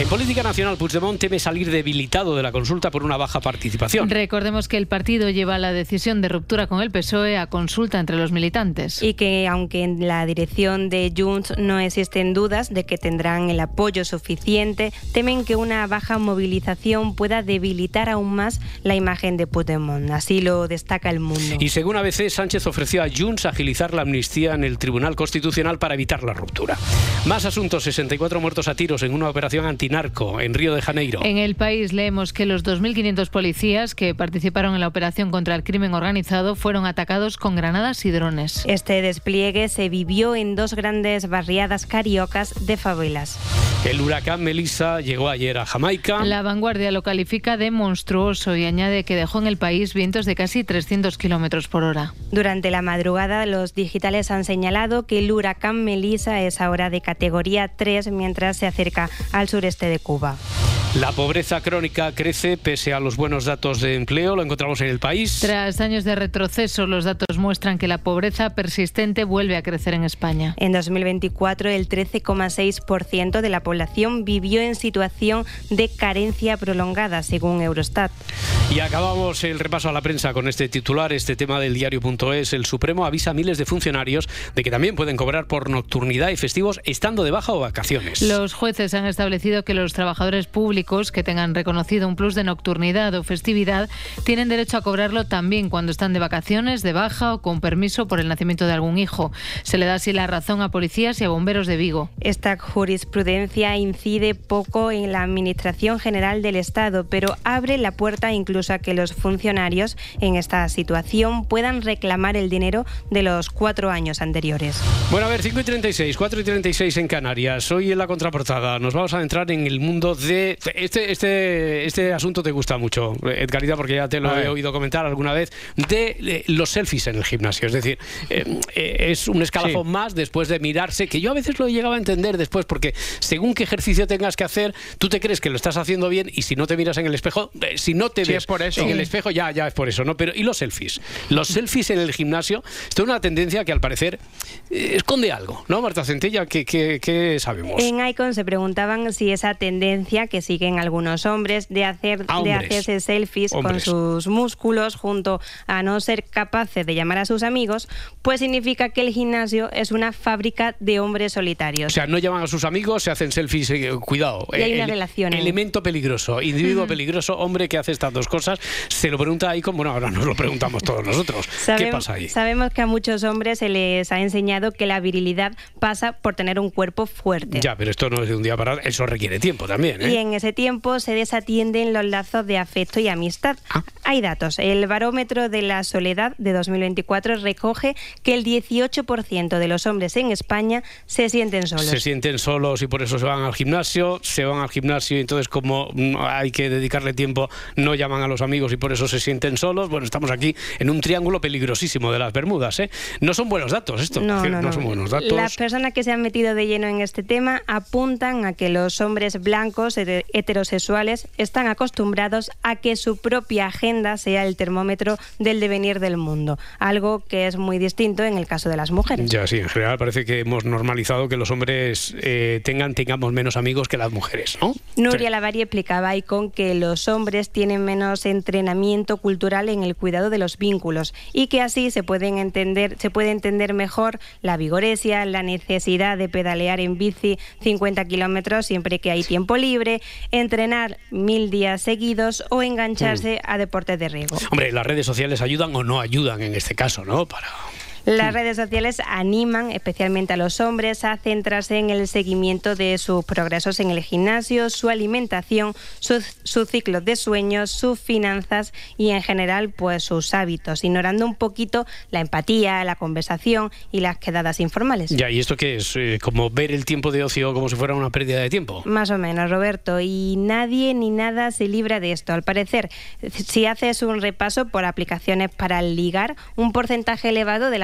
Nacional, Puigdemont teme salir debilitado de la consulta por una baja participación. Recordemos que el partido lleva la decisión de ruptura con el P S O E a consulta entre los militantes. Y que aunque en la dirección de Junts no existen dudas de que tendrán el apoyo suficiente, temen que una baja movilización pueda debilitar aún más la imagen de Puigdemont. Así lo destaca El Mundo. Y según A B C, Sánchez ofreció a Junts agilizar la amnistía en el Tribunal Constitucional para evitar la ruptura. Más asuntos: sesenta y cuatro muertos a tiros en una operación antinarco en Río de Janeiro. En El País leemos que los dos mil quinientos policías que participaron en la operación contra el crimen organizado fueron atacados con granadas y drones. Este despliegue se vivió en dos grandes barriadas cariocas de favelas. El huracán Melissa llegó ayer a Jamaica. La Vanguardia lo califica de monstruoso y añade que dejó en el país vientos de casi trescientos kilómetros por hora. Durante la madrugada, los digitales han señalado que el huracán Melissa es ahora de categoría tres mientras se acerca al sureste de Cuba. La pobreza crónica crece pese a los buenos datos de empleo. Lo encontramos en El País. Tras años de retroceso, los datos muestran que la pobreza persistente vuelve a crecer en España. En dos mil veinticuatro, el trece coma seis por ciento de la población vivió en situación de carencia prolongada, según Eurostat. Y acabamos el repaso a la prensa con este titular, este tema del diario punto es. El Supremo avisa a miles de funcionarios de que también pueden cobrar por nocturnidad y festivos estando de baja o vacaciones. Los jueces han establecido que los trabajadores públicos que tengan reconocido un plus de nocturnidad o festividad tienen derecho a cobrarlo también cuando están de vacaciones, de baja o con permiso por el nacimiento de algún hijo. Se le da así la razón a policías y a bomberos de Vigo. Esta jurisprudencia incide poco en la Administración General del Estado, pero abre la puerta incluso a que los funcionarios en esta situación puedan reclamar el dinero de los cuatro años anteriores. Bueno, a ver, cinco y treinta y seis, cuatro y treinta y seis en Canarias. Hoy en la contraportada nos vamos a adentrar en el mundo de... Este, este, este asunto te gusta mucho, Edgarita, porque ya te lo he oído comentar alguna vez, de eh, los selfies en el gimnasio. Es decir, eh, eh, es un escalafón sí. más después de mirarse, que yo a veces lo he llegado a entender después, porque según qué ejercicio tengas que hacer, tú te crees que lo estás haciendo bien y si no te miras en el espejo, eh, si no te sí, ves es por eso. en el espejo, ya, ya es por eso, ¿no? Pero ¿y los selfies? Los selfies en el gimnasio, esto es una tendencia que al parecer eh, esconde algo, ¿no, Marta Centella? ¿Qué, qué, qué sabemos? En Icon se preguntaban si esa tendencia que siguen algunos hombres de hacer de hacerse selfies hombres. con sus músculos junto a no ser capaces de llamar a sus amigos, pues significa que el gimnasio es una fábrica de hombres solitarios. O sea, no llaman a sus amigos, se hacen selfies, eh, cuidado. Y hay eh, una el, relación. Elemento peligroso, individuo uh-huh. peligroso, hombre que hace estas dos cosas. Se lo pregunta Icon, bueno, ahora nos lo preguntamos todos nosotros. Sabem, ¿Qué pasa ahí? Sabemos que a muchos hombres se les ha enseñado que la virilidad pasa por tener un cuerpo fuerte. Ya, pero esto no es de un día para otro, eso requiere tiempo también, ¿eh? Y en ese tiempo se desatienden los lazos de afecto y amistad. Ah. Hay datos. El barómetro de la soledad de dos mil veinticuatro recoge que el dieciocho por ciento de los hombres en España se sienten solos. Se sienten solos y por eso se van al gimnasio, se van al gimnasio y entonces como hay que dedicarle tiempo, no llaman a los amigos y por eso se sienten solos. Bueno, estamos aquí en un triángulo peligrosísimo de las Bermudas, ¿eh? No son buenos datos esto, no, no, no, no son buenos datos. Las personas que se han metido de lleno en este tema apuntan a que los hombres blancos heterosexuales están acostumbrados a que su propia agenda sea el termómetro del devenir del mundo, algo que es muy distinto en el caso de las mujeres. Ya, sí, en general parece que hemos normalizado que los hombres eh, tengan, tengamos menos amigos que las mujeres, ¿no? Nuria sí. Lavari explicaba y con que los hombres tienen menos entrenamiento cultural en el cuidado de los vínculos y que así se pueden entender, se puede entender mejor la vigoresia, la necesidad de pedalear en bici cincuenta kilómetros siempre que hay tiempo libre, entrenar mil días seguidos o engancharse mm. a deportes de riesgo. Hombre, las redes sociales ayudan o no ayudan en este caso, ¿no? Para... Las redes sociales animan especialmente a los hombres a centrarse en el seguimiento de sus progresos en el gimnasio, su alimentación, sus su ciclos de sueño, sus finanzas y en general pues sus hábitos, ignorando un poquito la empatía, la conversación y las quedadas informales. Ya, ¿y esto qué es? Eh, ¿Como ver el tiempo de ocio como si fuera una pérdida de tiempo? Más o menos, Roberto, y nadie ni nada se libra de esto. Al parecer, si haces un repaso por aplicaciones para ligar, un porcentaje elevado de la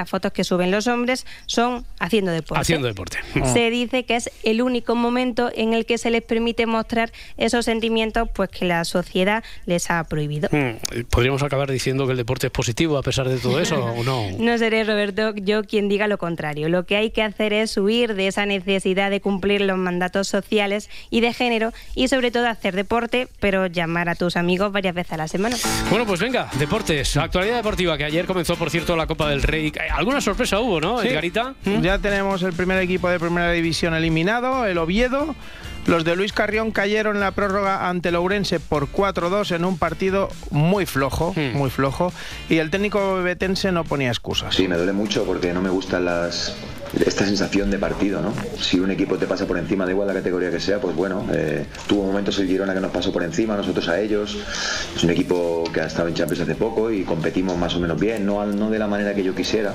las fotos que suben los hombres son haciendo deporte. Haciendo deporte. Se dice que es el único momento en el que se les permite mostrar esos sentimientos pues que la sociedad les ha prohibido. ¿Podríamos acabar diciendo que el deporte es positivo a pesar de todo eso o no? No seré, Roberto, yo quien diga lo contrario. Lo que hay que hacer es huir de esa necesidad de cumplir los mandatos sociales y de género y sobre todo hacer deporte, pero llamar a tus amigos varias veces a la semana. Bueno, pues venga, deportes, actualidad deportiva, que ayer comenzó, por cierto, la Copa del Rey. ¿Alguna sorpresa hubo, no, Sí. Edgarita? Ya tenemos el primer equipo de Primera División eliminado, el Oviedo. Los de Luis Carrión cayeron en la prórroga ante el Ourense por cuatro dos en un partido muy flojo, hmm. muy flojo, y el técnico bebetense no ponía excusas. Sí, me duele mucho porque no me gustan las esta sensación de partido, ¿no? Si un equipo te pasa por encima, da igual la categoría que sea, pues bueno, eh, tuvo momentos el Girona que nos pasó por encima, nosotros a ellos. Es un equipo que ha estado en Champions hace poco y competimos más o menos bien, no, no de la manera que yo quisiera,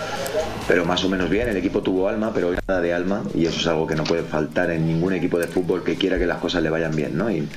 pero más o menos bien. El equipo tuvo alma, pero hoy nada de alma, y eso es algo que no puede faltar en ningún equipo de fútbol que quiera que las cosas le vayan bien, ¿no? Y,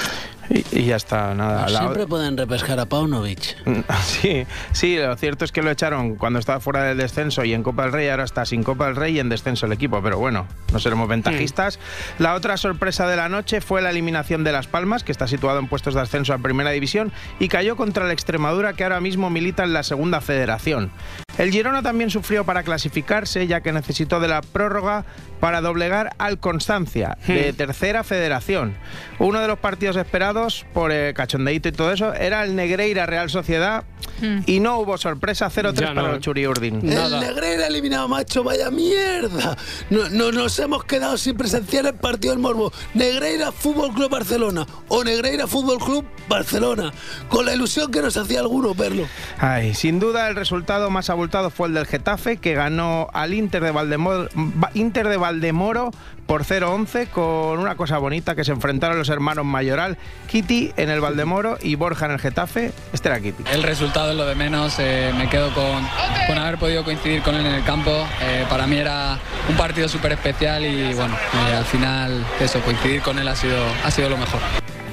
Y, y ya está, nada. No, la... Siempre pueden repescar a Paunovic. Sí, sí, lo cierto es que lo echaron cuando estaba fuera del descenso y en Copa del Rey, ahora está sin Copa del Rey y en descenso el equipo, pero bueno, no seremos ventajistas. Mm. La otra sorpresa de la noche fue la eliminación de Las Palmas, que está situado en puestos de ascenso a Primera División, y cayó contra el Extremadura, que ahora mismo milita en la Segunda Federación. El Girona también sufrió para clasificarse, ya que necesitó de la prórroga para doblegar al Constancia, de Tercera Federación. Uno de los partidos esperados por eh, cachondeíto y todo eso era el Negreira Real Sociedad, mm. y no hubo sorpresa, cero tres para no. los Churiurdin. El Negreira eliminado, macho, vaya mierda. No, no, nos hemos quedado sin presenciar el partido del Morbo. Negreira Fútbol Club Barcelona o Negreira Fútbol Club Barcelona, con la ilusión que nos hacía alguno verlo. Ay, sin duda el resultado más abultado fue el del Getafe, que ganó al Inter de Valdemoro, Inter de Valdemoro por cero once, con una cosa bonita, que se enfrentaron los hermanos Mayoral, Kitty en el Valdemoro y Borja en el Getafe. Este era Kitty. El resultado es lo de menos, eh, me quedo con, con haber podido coincidir con él en el campo. Eh, para mí era un partido súper especial y bueno, eh, al final eso, coincidir con él ha sido, ha sido lo mejor.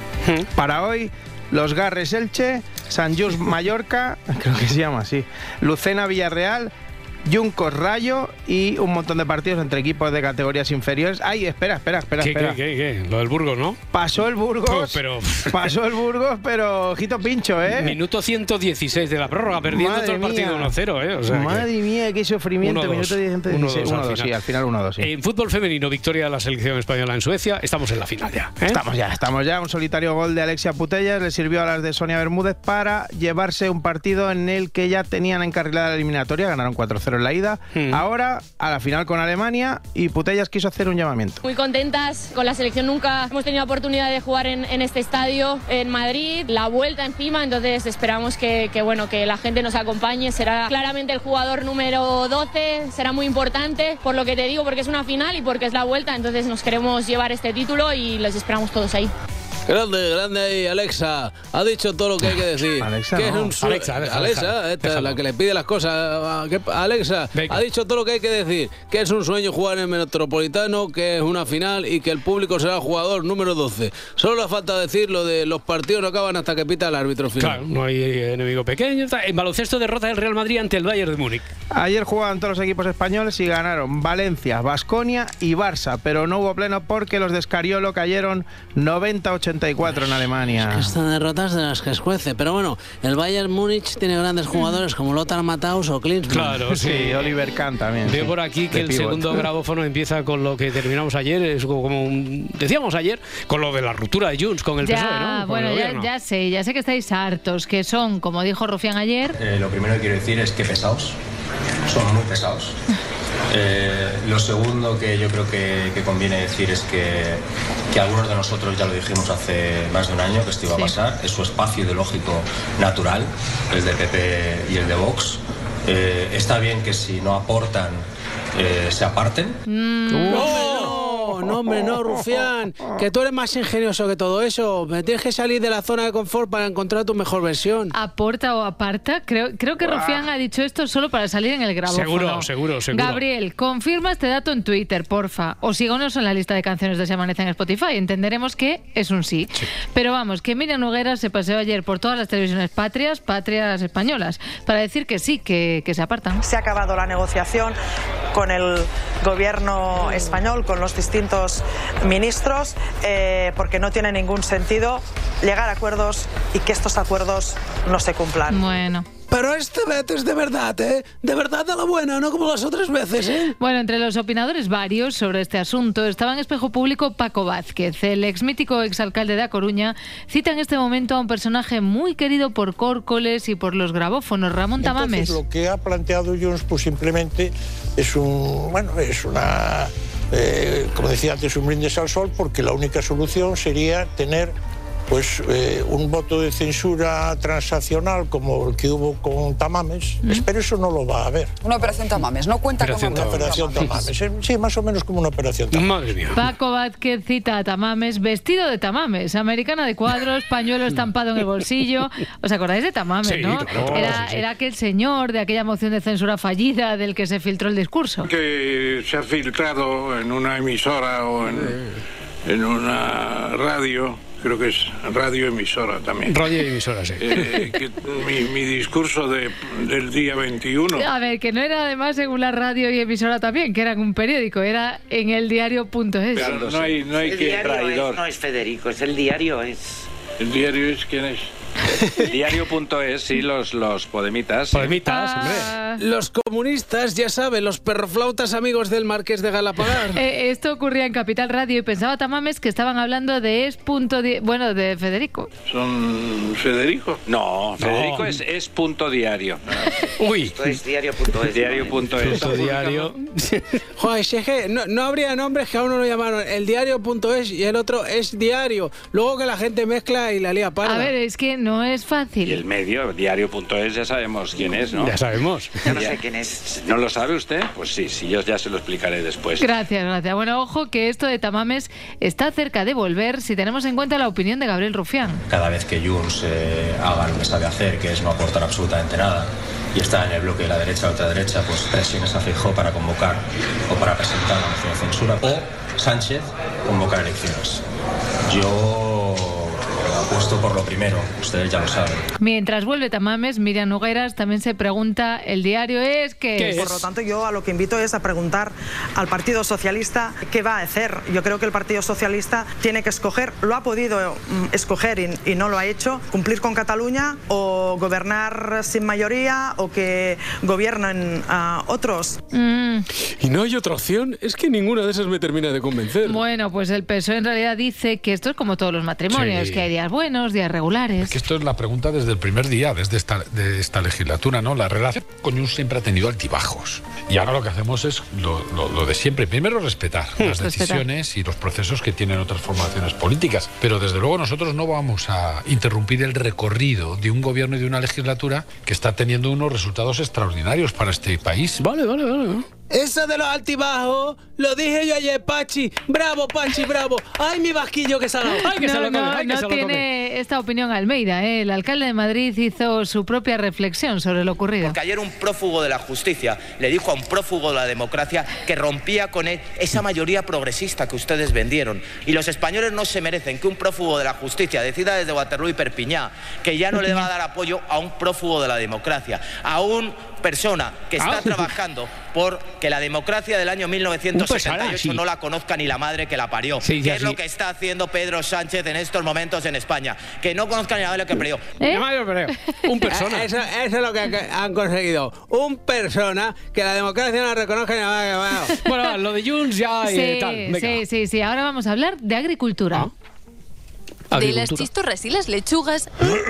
Para hoy, los Garres Elche, Sant Just Mallorca, creo que se llama así, Lucena Villarreal, Juncos Rayo y un montón de partidos entre equipos de categorías inferiores. Ay, espera, espera, espera, ¿Qué, espera. ¿qué, qué, qué? Lo del Burgos, ¿no? Pasó el Burgos, oh, pero... pasó el Burgos, pero ojito pincho, ¿eh? Minuto ciento dieciséis de la prórroga, perdiendo todo el partido uno cero, ¿eh? O sea, madre que... mía, qué sufrimiento. uno, Minuto ciento dieciséis, uno dos, sí, al final uno dos, sí. En fútbol femenino, victoria de la selección española en Suecia. Estamos en la final ya, ¿eh? Estamos ya, estamos ya. Un solitario gol de Alexia Putellas le sirvió a las de Sonia Bermúdez para llevarse un partido en el que ya tenían encarrilada la eliminatoria. Ganaron cuatro cero en la ida. Hmm. Ahora a la final con Alemania, y Putellas quiso hacer un llamamiento. Muy contentas con la selección, nunca hemos tenido oportunidad de jugar en, en este estadio en Madrid, la vuelta encima, entonces esperamos que, que, bueno, que la gente nos acompañe. Será claramente el jugador número doce, será muy importante por lo que te digo, porque es una final y porque es la vuelta, entonces nos queremos llevar este título y los esperamos todos ahí. Grande, grande ahí, Alexa. Ha dicho todo lo que hay que decir. Alexa, que no. es un sue... Alexa, deja, Alexa, deja, esta déjalo. es la que le pide las cosas. Alexa, venga. Ha dicho todo lo que hay que decir. Que es un sueño jugar en el Metropolitano, que es una final y que el público será el jugador número doce. Solo le falta decir lo de los partidos no acaban hasta que pita el árbitro final. Claro, no hay enemigo pequeño. En baloncesto, derrota del Real Madrid ante el Bayern de Múnich. Ayer jugaban todos los equipos españoles y ganaron Valencia, Baskonia y Barça, pero no hubo pleno porque los de Escariolo cayeron noventa a ochenta y cuatro en Alemania. Es que estas derrotas de las que escuece. Pero bueno, el Bayern Múnich tiene grandes jugadores como Lothar Matthaus o Klinsmann. Claro, sí. Sí, Oliver Kahn también. Veo sí, por aquí que el pivot. segundo grabófono empieza con lo que terminamos ayer, es como un, decíamos ayer, con lo de la ruptura de Junts con el ya, P S O E, ¿no? Con bueno, ya, ya sé, ya sé que estáis hartos, que son, como dijo Rufián ayer... Eh, lo primero que quiero decir es que pesados, son muy pesados. Eh, lo segundo que yo creo que, que conviene decir es que, que algunos de nosotros ya lo dijimos hace más de un año que esto iba a pasar, es su espacio ideológico natural, el de P P y el de Vox. Eh, está bien que si no aportan eh, se aparten. Mm. No, no, no, hombre, no, Rufián, que tú eres más ingenioso que todo eso. Me tienes que salir de la zona de confort para encontrar tu mejor versión. ¿Aporta o aparta? Creo, creo que Rufián ha dicho esto solo para salir en el grabófono. Seguro, seguro, seguro. Gabriel, confirma este dato en Twitter, porfa. O síganos en la lista de canciones de Se Amanece en Spotify. Entenderemos que es un sí. sí. Pero vamos, que Miriam Nogueras se paseó ayer por todas las televisiones patrias, patrias españolas, para decir que sí, que, que se apartan. Se ha acabado la negociación con el gobierno español, con los distintos ministros, eh, porque no tiene ningún sentido llegar a acuerdos y que estos acuerdos no se cumplan. Bueno. Pero este veto es de verdad, ¿eh? De verdad de la buena, no como las otras veces, ¿eh? Bueno, entre los opinadores varios sobre este asunto estaba en Espejo Público Paco Vázquez. El ex mítico exalcalde de A Coruña cita en este momento a un personaje muy querido por Córcoles y por los grabófonos, Ramón Tamames. Entonces, lo que ha planteado Junts, pues simplemente es un, bueno, es una, eh, como decía antes, un brindis al sol, porque la única solución sería tener pues eh, un voto de censura transaccional como el que hubo con Tamames. ¿Mm? Espero eso no lo va a haber. Una operación Tamames, no cuenta operación con una operación Tamames. Tamames. Sí, más o menos como una operación Tamames. Madre mía. Paco Vázquez cita a Tamames vestido de Tamames, americana de cuadros, pañuelo estampado en el bolsillo. ¿Os acordáis de Tamames, sí, no? Claro, era, sí, sí. era aquel señor de aquella moción de censura fallida del que se filtró el discurso. Que se ha filtrado en una emisora o en, en una radio. Creo que es radio emisora también. Radio emisora, sí. Eh, que mi, mi discurso de, del día veintiuno. A ver, que no era además en una radio y emisora también, que era en un periódico, era en el diario punto es. Pero no hay, no hay el que diario traidor. Es, no es Federico, es el diario es. ¿El diario es quién es? Diario punto es, sí, los, los podemitas. Podemitas, Ah. hombre. Los comunistas, ya saben, los perroflautas amigos del Marqués de Galapagar. Eh, esto ocurría en Capital Radio y pensaba Tamames que estaban hablando de es punto di- bueno, de Federico. ¿Son Federico? No, Federico No. es, es punto diario. Uy. Esto es diario punto es. Diario punto es. Punto diario. Joder, si es que no, no habría nombres que a uno lo llamaron el diario.es y el otro es diario. Luego que la gente mezcla y la lía parda. A ver, es que no es fácil. Y el medio, diario punto es, ya sabemos quién es, ¿no? Ya sabemos. Yo no sé quién es. ¿No lo sabe usted? Pues sí, sí, yo ya se lo explicaré después. Gracias, gracias. Bueno, ojo que esto de Tamames está cerca de volver si tenemos en cuenta la opinión de Gabriel Rufián. Cada vez que Junts eh, haga lo que sabe hacer, que es no aportar absolutamente nada, y está en el bloque de la derecha o ultraderecha, pues presiones a Feijóo para convocar o para presentar la moción de censura, o Sánchez convocar elecciones. Yo apuesto por lo primero, ustedes ya lo saben. Mientras vuelve Tamames, Miriam Nogueras también se pregunta, ¿el diario es qué es? Por lo tanto, yo a lo que invito es a preguntar al Partido Socialista qué va a hacer. Yo creo que el Partido Socialista tiene que escoger, lo ha podido mm, escoger y, y no lo ha hecho, cumplir con Cataluña o gobernar sin mayoría o que gobiernen uh, otros. Mm. ¿Y no hay otra opción? Es que ninguna de esas me termina de convencer. Bueno, pues el P S O E en realidad dice que esto es como todos los matrimonios, Sí. que hay días buenos, días regulares. Que esto es la pregunta desde el primer día, desde esta, de esta legislatura, ¿no? La relación con Junts siempre ha tenido altibajos. Y ahora lo que hacemos es lo, lo, lo de siempre. Primero, respetar las respetar. decisiones y los procesos que tienen otras formaciones políticas. Pero desde luego nosotros no vamos a interrumpir el recorrido de un gobierno y de una legislatura que está teniendo unos resultados extraordinarios para este país. Vale, vale, vale. Eso de los altibajos, lo dije yo ayer, Pachi. Bravo, Pachi, bravo. Ay, mi vasquillo que salado. Ay, que no, se lo come, no, ay, que no se lo tiene come. esta opinión Almeida, ¿eh? El alcalde de Madrid hizo su propia reflexión sobre lo ocurrido. Porque ayer un prófugo de la justicia le dijo a un prófugo de la democracia que rompía con él esa mayoría progresista que ustedes vendieron. Y los españoles no se merecen que un prófugo de la justicia decida desde Waterloo y Perpiñá que ya no le va a dar apoyo a un prófugo de la democracia, a una persona que está Ah. trabajando por que la democracia del año mil novecientos setenta y ocho Pues ahora sí. no la conozca ni la madre que la parió. Sí, ¿Qué ya es sí. lo que está haciendo Pedro Sánchez en estos momentos en España? Que no conozca ni la madre que parió. ¿Eh? Un persona. Eh, Eso, eso es lo que han conseguido. Un persona que la democracia no reconozca ni nada que va. Bueno, lo de Junts ya Sí, eh, tal. Venga. sí, sí, sí. Ahora vamos a hablar de agricultura. Ah. De las Agricultura. chistorras y las lechugas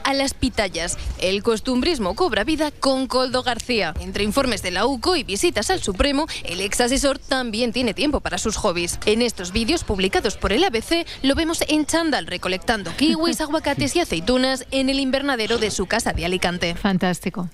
a las pitayas. El costumbrismo cobra vida con Koldo García. Entre informes de la U C O y visitas al Supremo, el ex asesor también tiene tiempo para sus hobbies. En estos vídeos publicados por el A B C lo vemos en chándal recolectando kiwis, aguacates y aceitunas en el invernadero de su casa de Alicante. Fantástico.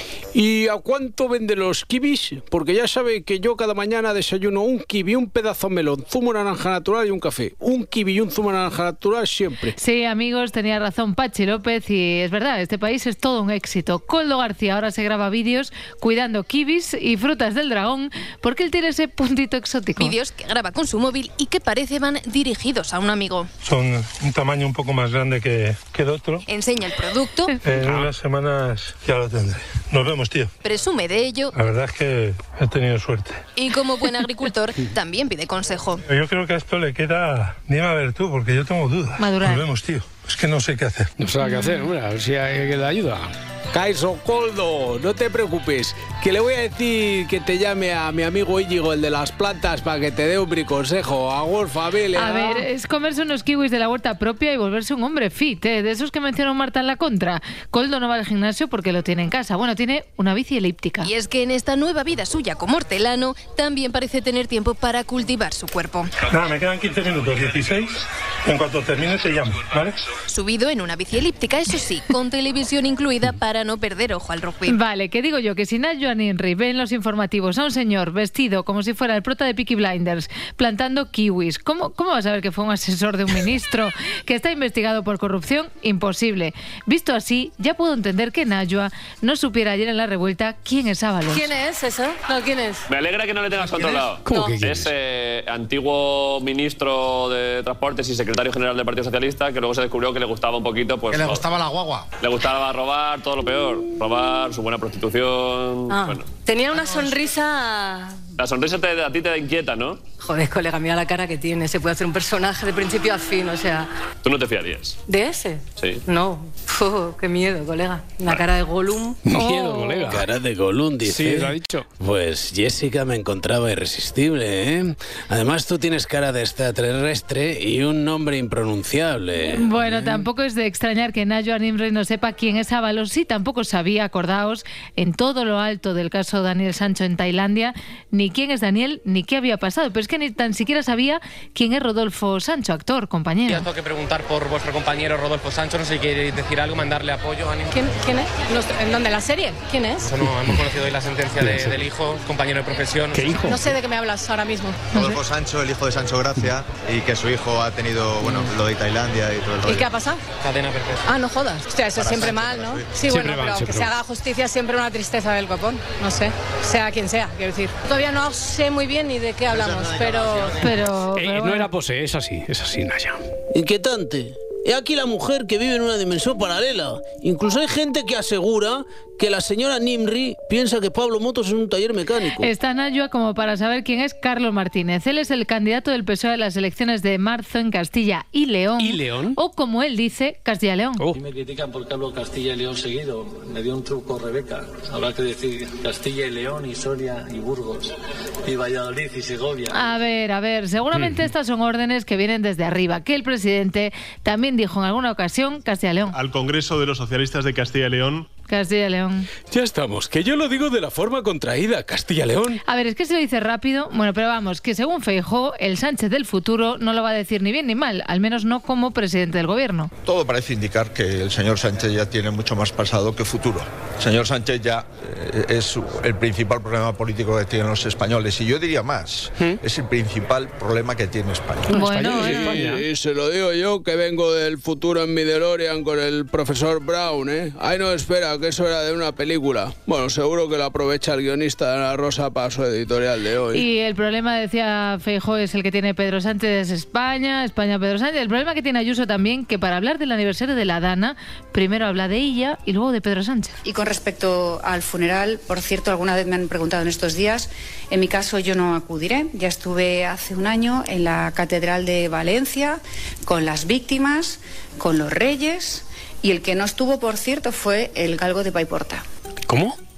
¿Y a cuánto venden los kiwis? Porque ya sabe que yo cada mañana desayuno un kiwi, un pedazo de melón, zumo de naranja natural y un café. Un kiwi y un zumo de naranja natural siempre. Sí, amigos, tenía razón Pachi López y es verdad, este país es todo un éxito. Koldo García ahora se graba vídeos cuidando kiwis y frutas del dragón porque él tiene ese puntito exótico. Vídeos que graba con su móvil y que parece van dirigidos a un amigo. Son un tamaño un poco más grande que, que el otro. Enseña el producto. En unas semanas ya lo tendré. Nos vemos, tío. Presume de ello. La verdad es que he tenido suerte. Y como buen agricultor, también pide consejo. Yo creo que a esto le queda... Dime a ver tú, porque yo tengo dudas. Madurar. Nos vemos, tío. Es que no sé qué hacer. No sabe qué hacer, hombre, a ver si hay que le ayuda. Caiso, Koldo, no te preocupes, que le voy a decir que te llame a mi amigo Íñigo, el de las plantas, para que te dé un briconsejo. Agur, familia. A ver, es comerse unos kiwis de la huerta propia y volverse un hombre fit, ¿eh? De esos que mencionó Marta en la contra. Koldo no va al gimnasio porque lo tiene en casa. Bueno, tiene una bici elíptica. Y es que en esta nueva vida suya como hortelano, también parece tener tiempo para cultivar su cuerpo. Nada, me quedan quince minutos, dieciséis. En cuanto termine te llamo, ¿vale? Subido en una bici elíptica, eso sí, con televisión incluida para no perder ojo al rugby. Vale, que digo yo que si Nacho Aninri ve en los informativos a un señor vestido como si fuera el prota de Peaky Blinders plantando kiwis, ¿cómo, cómo vas a ver que fue un asesor de un ministro que está investigado por corrupción? Imposible. Visto así, ya puedo entender que Najwa no supiera ayer en la revuelta quién es Ábalos. ¿Quién es eso? No, ¿quién es? Me alegra que no le tengas controlado. ¿Cómo no. que quién es? Eh, antiguo ministro de Transportes y secretario general del Partido Socialista, que luego se descubrió que le gustaba un poquito, pues... Que le gustaba la guagua. Le gustaba robar, todo lo peor. Robar, su buena prostitución... Ah, bueno. Tenía una sonrisa... La sonrisa te, a ti te inquieta, ¿no? Joder, colega, mira la cara que tiene. Se puede hacer un personaje de principio a fin, o sea... ¿Tú no te fiarías? ¿De ese? Sí. No. Uf, qué miedo, colega. La cara de Gollum. Miedo, Oh. colega. Cara de Gollum, dice. Sí, lo ha dicho. Pues Jessica me encontraba irresistible, ¿eh? Además, tú tienes cara de extraterrestre y un nombre impronunciable. Bueno, tampoco es de extrañar que Nacho Aninri no sepa quién es Ábalos. Sí, tampoco sabía, acordaos, en todo lo alto del caso Daniel Sancho en Tailandia, ni quién es Daniel, ni qué había pasado. Pero es que ni tan siquiera sabía quién es Rodolfo Sancho, actor, compañero. Yo tengo que preguntar por vuestro compañero Rodolfo Sancho, no sé si queréis decir algo, mandarle apoyo. Ánimo. ¿Quién, quién es? No, ¿en dónde? ¿La serie? ¿Quién es? Eso no, hemos conocido hoy la sentencia de, del hijo, compañero de profesión. ¿Qué hijo? No sé de qué me hablas ahora mismo. Rodolfo Sancho, el hijo de Sancho Gracia, y que su hijo ha tenido, bueno, lo de Tailandia y todo el rollo. ¿Y qué ha pasado? Cadena perpetua. Ah, no jodas. Hostia, eso es siempre mal, ¿no? Sí, Siempre bueno, mal, pero siempre que se mal. haga justicia es siempre una tristeza del copón. No sé, sea quien sea, quiero decir. Todavía no sé muy bien ni de qué hablamos, pero... Pero, Eh, pero no bueno. era pose, es así, es así, Naya. Inquietante. He aquí la mujer que vive en una dimensión paralela. Incluso hay gente que asegura que la señora Nimri piensa que Pablo Motos es un taller mecánico. Está Najwa como para saber quién es Carlos Martínez. Él es el candidato del P S O E a las elecciones de marzo en Castilla y León. ¿Y León? O como él dice, Castilla y León. Oh. Y me critican porque hablo Castilla y León seguido. Me dio un truco Rebeca. Habrá que decir Castilla y León y Soria y Burgos y Valladolid y Segovia. A ver, a ver, seguramente estas son órdenes que vienen desde arriba, que el presidente también dijo en alguna ocasión Castilla y León. Al Congreso de los Socialistas de Castilla y León. Castilla y León. Ya estamos, que yo lo digo de la forma contraída, Castilla y León. A ver, es que se lo dice rápido. Bueno, pero vamos, que según Feijóo, el Sánchez del futuro no lo va a decir ni bien ni mal, al menos no como presidente del gobierno. Todo parece indicar que el señor Sánchez ya tiene mucho más pasado que futuro. El señor Sánchez ya eh, es el principal problema político que tienen los españoles. Y yo diría más, ¿Mm? es el principal problema que tiene España. Bueno, sí, y se lo digo yo, que vengo del futuro en mi DeLorean con el profesor Brown, ¿eh? Ay, no, espera, que eso era de una película. Bueno, seguro que lo aprovecha el guionista de La Rosa para su editorial de hoy. Y el problema, decía Feijóo, es el que tiene Pedro Sánchez, es España, España, Pedro Sánchez. El problema que tiene Ayuso también, que para hablar del aniversario de la Dana, primero habla de ella y luego de Pedro Sánchez. Y con respecto al funeral, por cierto, alguna vez me han preguntado en estos días, en mi caso yo no acudiré. Ya estuve hace un año en la Catedral de Valencia con las víctimas, con los reyes, y el que no estuvo, por cierto, fue el galgo de Paiporta. ¿Cómo?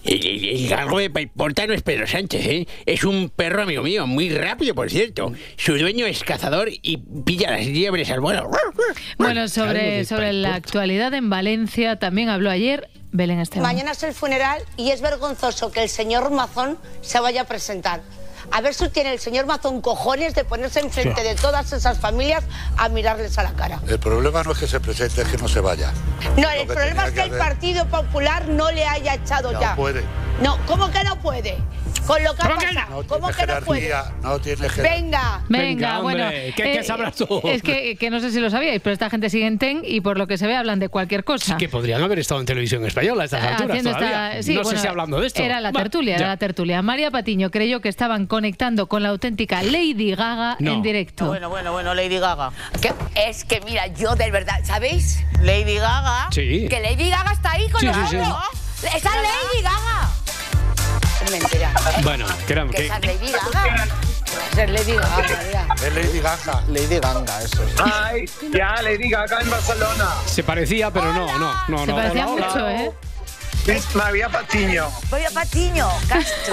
El, el, el galgo de Paiporta no es Pedro Sánchez, ¿eh? Es un perro amigo mío, muy rápido, por cierto. Su dueño es cazador y pilla las liebres al vuelo. Bueno, sobre, sobre la actualidad en Valencia también habló ayer Belén Esteban. Mañana es el funeral y es vergonzoso que el señor Mazón se vaya a presentar. A ver si tiene el señor Mazón cojones de ponerse enfrente de todas esas familias a mirarles a la cara. El problema no es que se presente, es que no se vaya. No, el problema es que el Partido Popular no le haya echado ya. No puede. No, ¿cómo que no puede? Con lo que ha pasado, ¿cómo que no puede? No tiene jerarquía. Venga. Venga, bueno. Hombre, ¿qué, qué eh, sabrás tú? Es que, que no sé si lo sabíais, pero esta gente sigue en T E N y por lo que se ve hablan de cualquier cosa. Es que podrían haber estado en televisión española a estas alturas Haciendo todavía. esta- sí, no bueno, sé si hablando de esto. Era la Va, tertulia, ya. era la tertulia. María Patiño creyó que estaban conectando con la auténtica Lady Gaga No. en directo. Bueno, bueno, bueno, Lady Gaga. Que es que mira, yo de verdad, ¿sabéis? Lady Gaga. Sí. Que Lady Gaga está ahí con Sí, los sí, sí. hombros. ¡Esa es Lady Gaga! Es mentira. ¿eh? Bueno, que era- Que que- esa es Lady Gaga. Esa es Lady Gaga, María. Es Lady Gaga. Lady Gaga, eso es. Ay, ya Lady Gaga en Barcelona. se parecía, pero no, no, no. Se no. parecía Hola, hola. mucho, ¿eh? Es María Patiño. Voy a Patiño, Castro.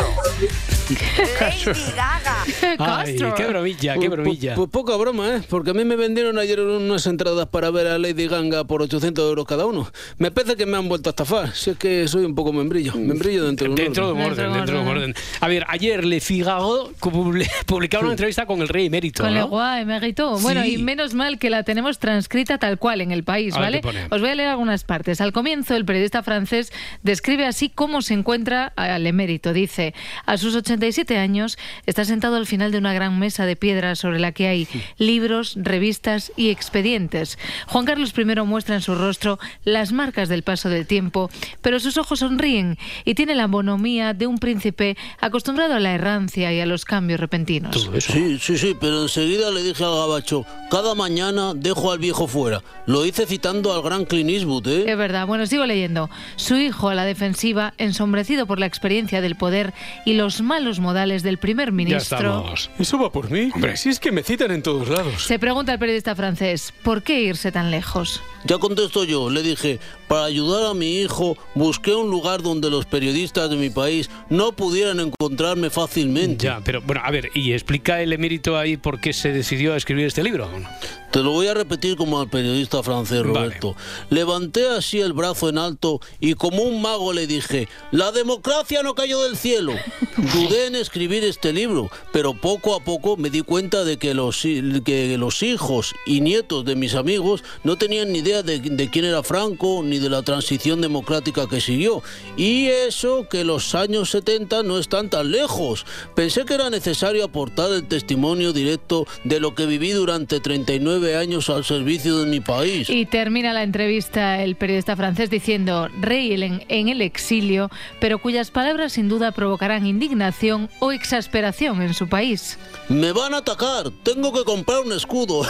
Lady Gaga. Ay, qué bromilla, qué bromilla. Pues, pues poca broma, ¿eh? Porque a mí me vendieron ayer unas entradas para ver a Lady Gaga por ochocientos euros cada uno. Me parece que me han vuelto a estafar. Si es que soy un poco membrillo. Membrillo dentro de un Dentro de un orden, dentro de un orden. A ver, ayer Le Figaro publi- publicaron una entrevista con el rey emérito, Con ¿no? Le Roi emérito. Bueno, Sí. y menos mal que la tenemos transcrita tal cual en el país, A ver ¿vale? qué pone. Os voy a leer algunas partes. Al comienzo, el periodista francés describe así cómo se encuentra al emérito. Dice, a sus ochenta y siete años está sentado al final de una gran mesa de piedra sobre la que hay libros, revistas y expedientes. Juan Carlos primero muestra en su rostro las marcas del paso del tiempo, pero sus ojos sonríen y tiene la bonomía de un príncipe acostumbrado a la errancia y a los cambios repentinos. Sí, sí, sí, pero enseguida le dije al gabacho, cada mañana dejo al viejo fuera. Lo hice citando al gran Clint Eastwood, ¿eh? Es verdad. Bueno, sigo leyendo. Su hijo a la defensiva, ensombrecido por la experiencia del poder y los malos modales del primer ministro. Eso va por mí. Hombre, si es que me citan en todos lados. Se pregunta el periodista francés, ¿por qué irse tan lejos? Ya contesto yo, le dije, para ayudar a mi hijo busqué un lugar donde los periodistas de mi país no pudieran encontrarme fácilmente. Ya, pero bueno, a ver, ¿y explica el emérito ahí por qué se decidió a escribir este libro? Te lo voy a repetir como al periodista francés, Roberto. Levanté así el brazo en alto y como un mago le dije, la democracia no cayó del cielo. Dudé en escribir este libro, pero poco a poco me di cuenta de que los, que los hijos y nietos de mis amigos no tenían ni idea de, de quién era Franco ni de la transición democrática que siguió. Y eso que los años setenta no están tan lejos. Pensé que era necesario aportar el testimonio directo de lo que viví durante treinta y nueve años al servicio de mi país. Y termina la entrevista el periodista francés diciendo, rey en, en el exilio, pero cuyas palabras sin duda provocarán indignación o exasperación en su país. Me van a atacar, tengo que comprar un escudo.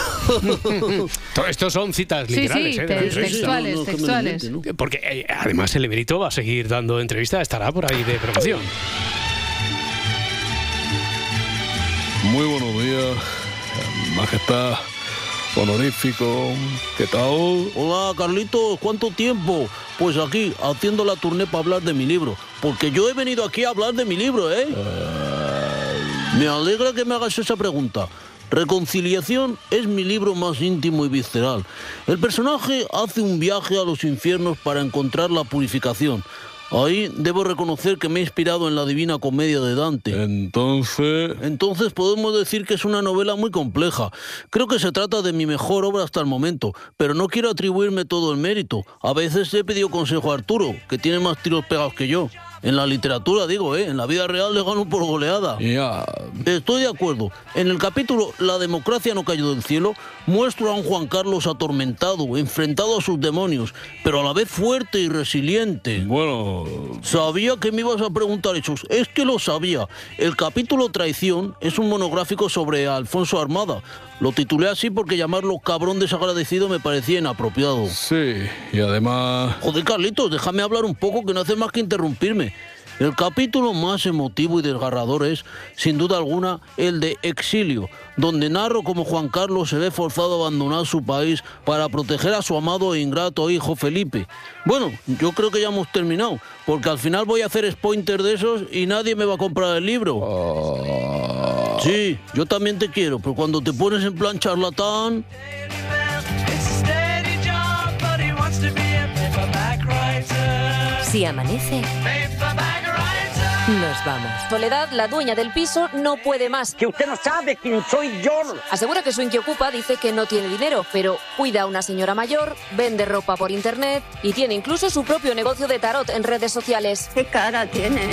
Todo esto son citas Sí, literales, sí, ¿eh? te- de la entrevista. textuales, no, no, que me lo textuales. invente, Porque eh, además el emérito va a seguir dando entrevistas, estará por ahí de promoción. Muy buenos días, majestad, honorífico, ¿qué tal? Hola, Carlitos, ¿cuánto tiempo? Pues aquí, haciendo la tournée para hablar de mi libro. Porque yo he venido aquí a hablar de mi libro, ¿eh? Me alegra que me hagas esa pregunta. Reconciliación es mi libro más íntimo y visceral. El personaje hace un viaje a los infiernos para encontrar la purificación. Ahí debo reconocer que me he inspirado en la Divina Comedia de Dante. Entonces... Entonces podemos decir que es una novela muy compleja. Creo que se trata de mi mejor obra hasta el momento, pero no quiero atribuirme todo el mérito. A veces he pedido consejo a Arturo, que tiene más tiros pegados que yo. En la literatura, digo, ¿eh? En la vida real le gano por goleada. Ya... Estoy de acuerdo. En el capítulo La democracia no cayó del cielo, muestro a un Juan Carlos atormentado, enfrentado a sus demonios, pero a la vez fuerte y resiliente. Bueno... Sabía que me ibas a preguntar eso. Es que lo sabía. El capítulo Traición es un monográfico sobre Alfonso Armada. Lo titulé así porque llamarlo cabrón desagradecido me parecía inapropiado. Sí, y además... Joder, Carlitos, déjame hablar un poco, que no hace más que interrumpirme. El capítulo más emotivo y desgarrador es, sin duda alguna, el de Exilio, donde narro cómo Juan Carlos se ve forzado a abandonar su país para proteger a su amado e ingrato hijo Felipe. Bueno, yo creo que ya hemos terminado, porque al final voy a hacer spoilers de esos y nadie me va a comprar el libro. Oh. Sí, yo también te quiero, pero cuando te pones en plan charlatán... Si amanece, nos vamos. Soledad, la dueña del piso, no puede más. Que usted no sabe quién soy yo. Asegura que su inquiocupa dice que no tiene dinero, pero cuida a una señora mayor, vende ropa por internet y tiene incluso su propio negocio de tarot en redes sociales. ¿Qué cara tiene?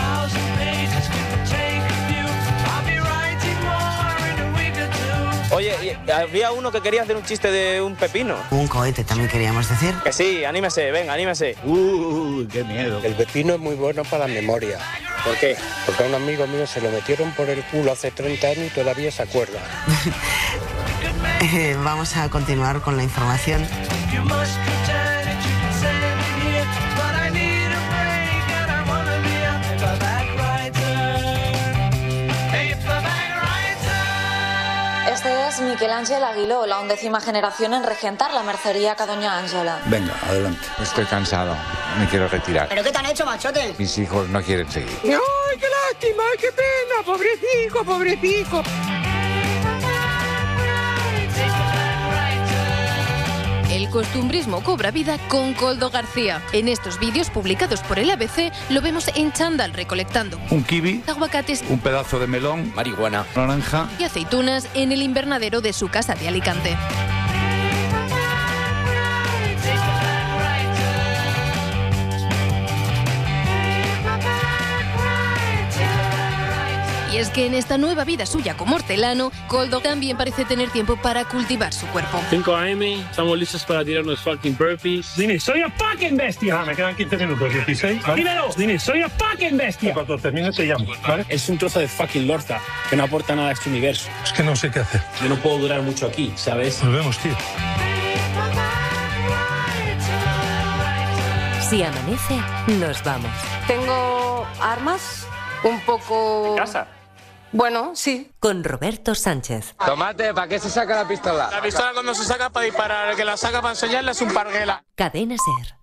Oye, había uno que quería hacer un chiste de un pepino. Un cohete también queríamos decir. Que sí, anímese, venga, anímese. Uh, qué miedo. El pepino es muy bueno para la memoria. ¿Por qué? Porque a un amigo mío se lo metieron por el culo hace treinta años y todavía se acuerda. eh, vamos a continuar con la información. Este es Miquel Ángel Aguiló, la undécima generación en regentar la mercería que doña Ángela. Venga, adelante. Estoy cansado, me quiero retirar. ¿Pero qué te han hecho, machote? Mis hijos no quieren seguir. ¡Ay, qué lástima, qué pena! ¡Pobrecico, pobrecico! El costumbrismo cobra vida con Koldo García. En estos vídeos publicados por el A B C lo vemos en chándal recolectando un kiwi, aguacates, un pedazo de melón, marihuana, naranja y aceitunas en el invernadero de su casa de Alicante. Y es que en esta nueva vida suya como hortelano, Koldo también parece tener tiempo para cultivar su cuerpo. cinco a eme, estamos listos para tirar unos fucking burpees. Dime, soy una fucking bestia. Ah, me quedan quince minutos, dieciséis. ¿Vale? Dímelo, dime, soy una fucking bestia. Cuando termine te llamo, ¿vale? Es un trozo de fucking lorza que no aporta nada a este universo. Es que no sé qué hacer. Yo no puedo durar mucho aquí, ¿sabes? Nos vemos, tío. Si amanece, nos vamos. Tengo armas, un poco... ¿Casa? Bueno, sí. Con Roberto Sánchez. Tomate, ¿para qué se saca la pistola? La pistola cuando se saca para disparar, el que la saca para enseñarle es un parguela. Cadena SER.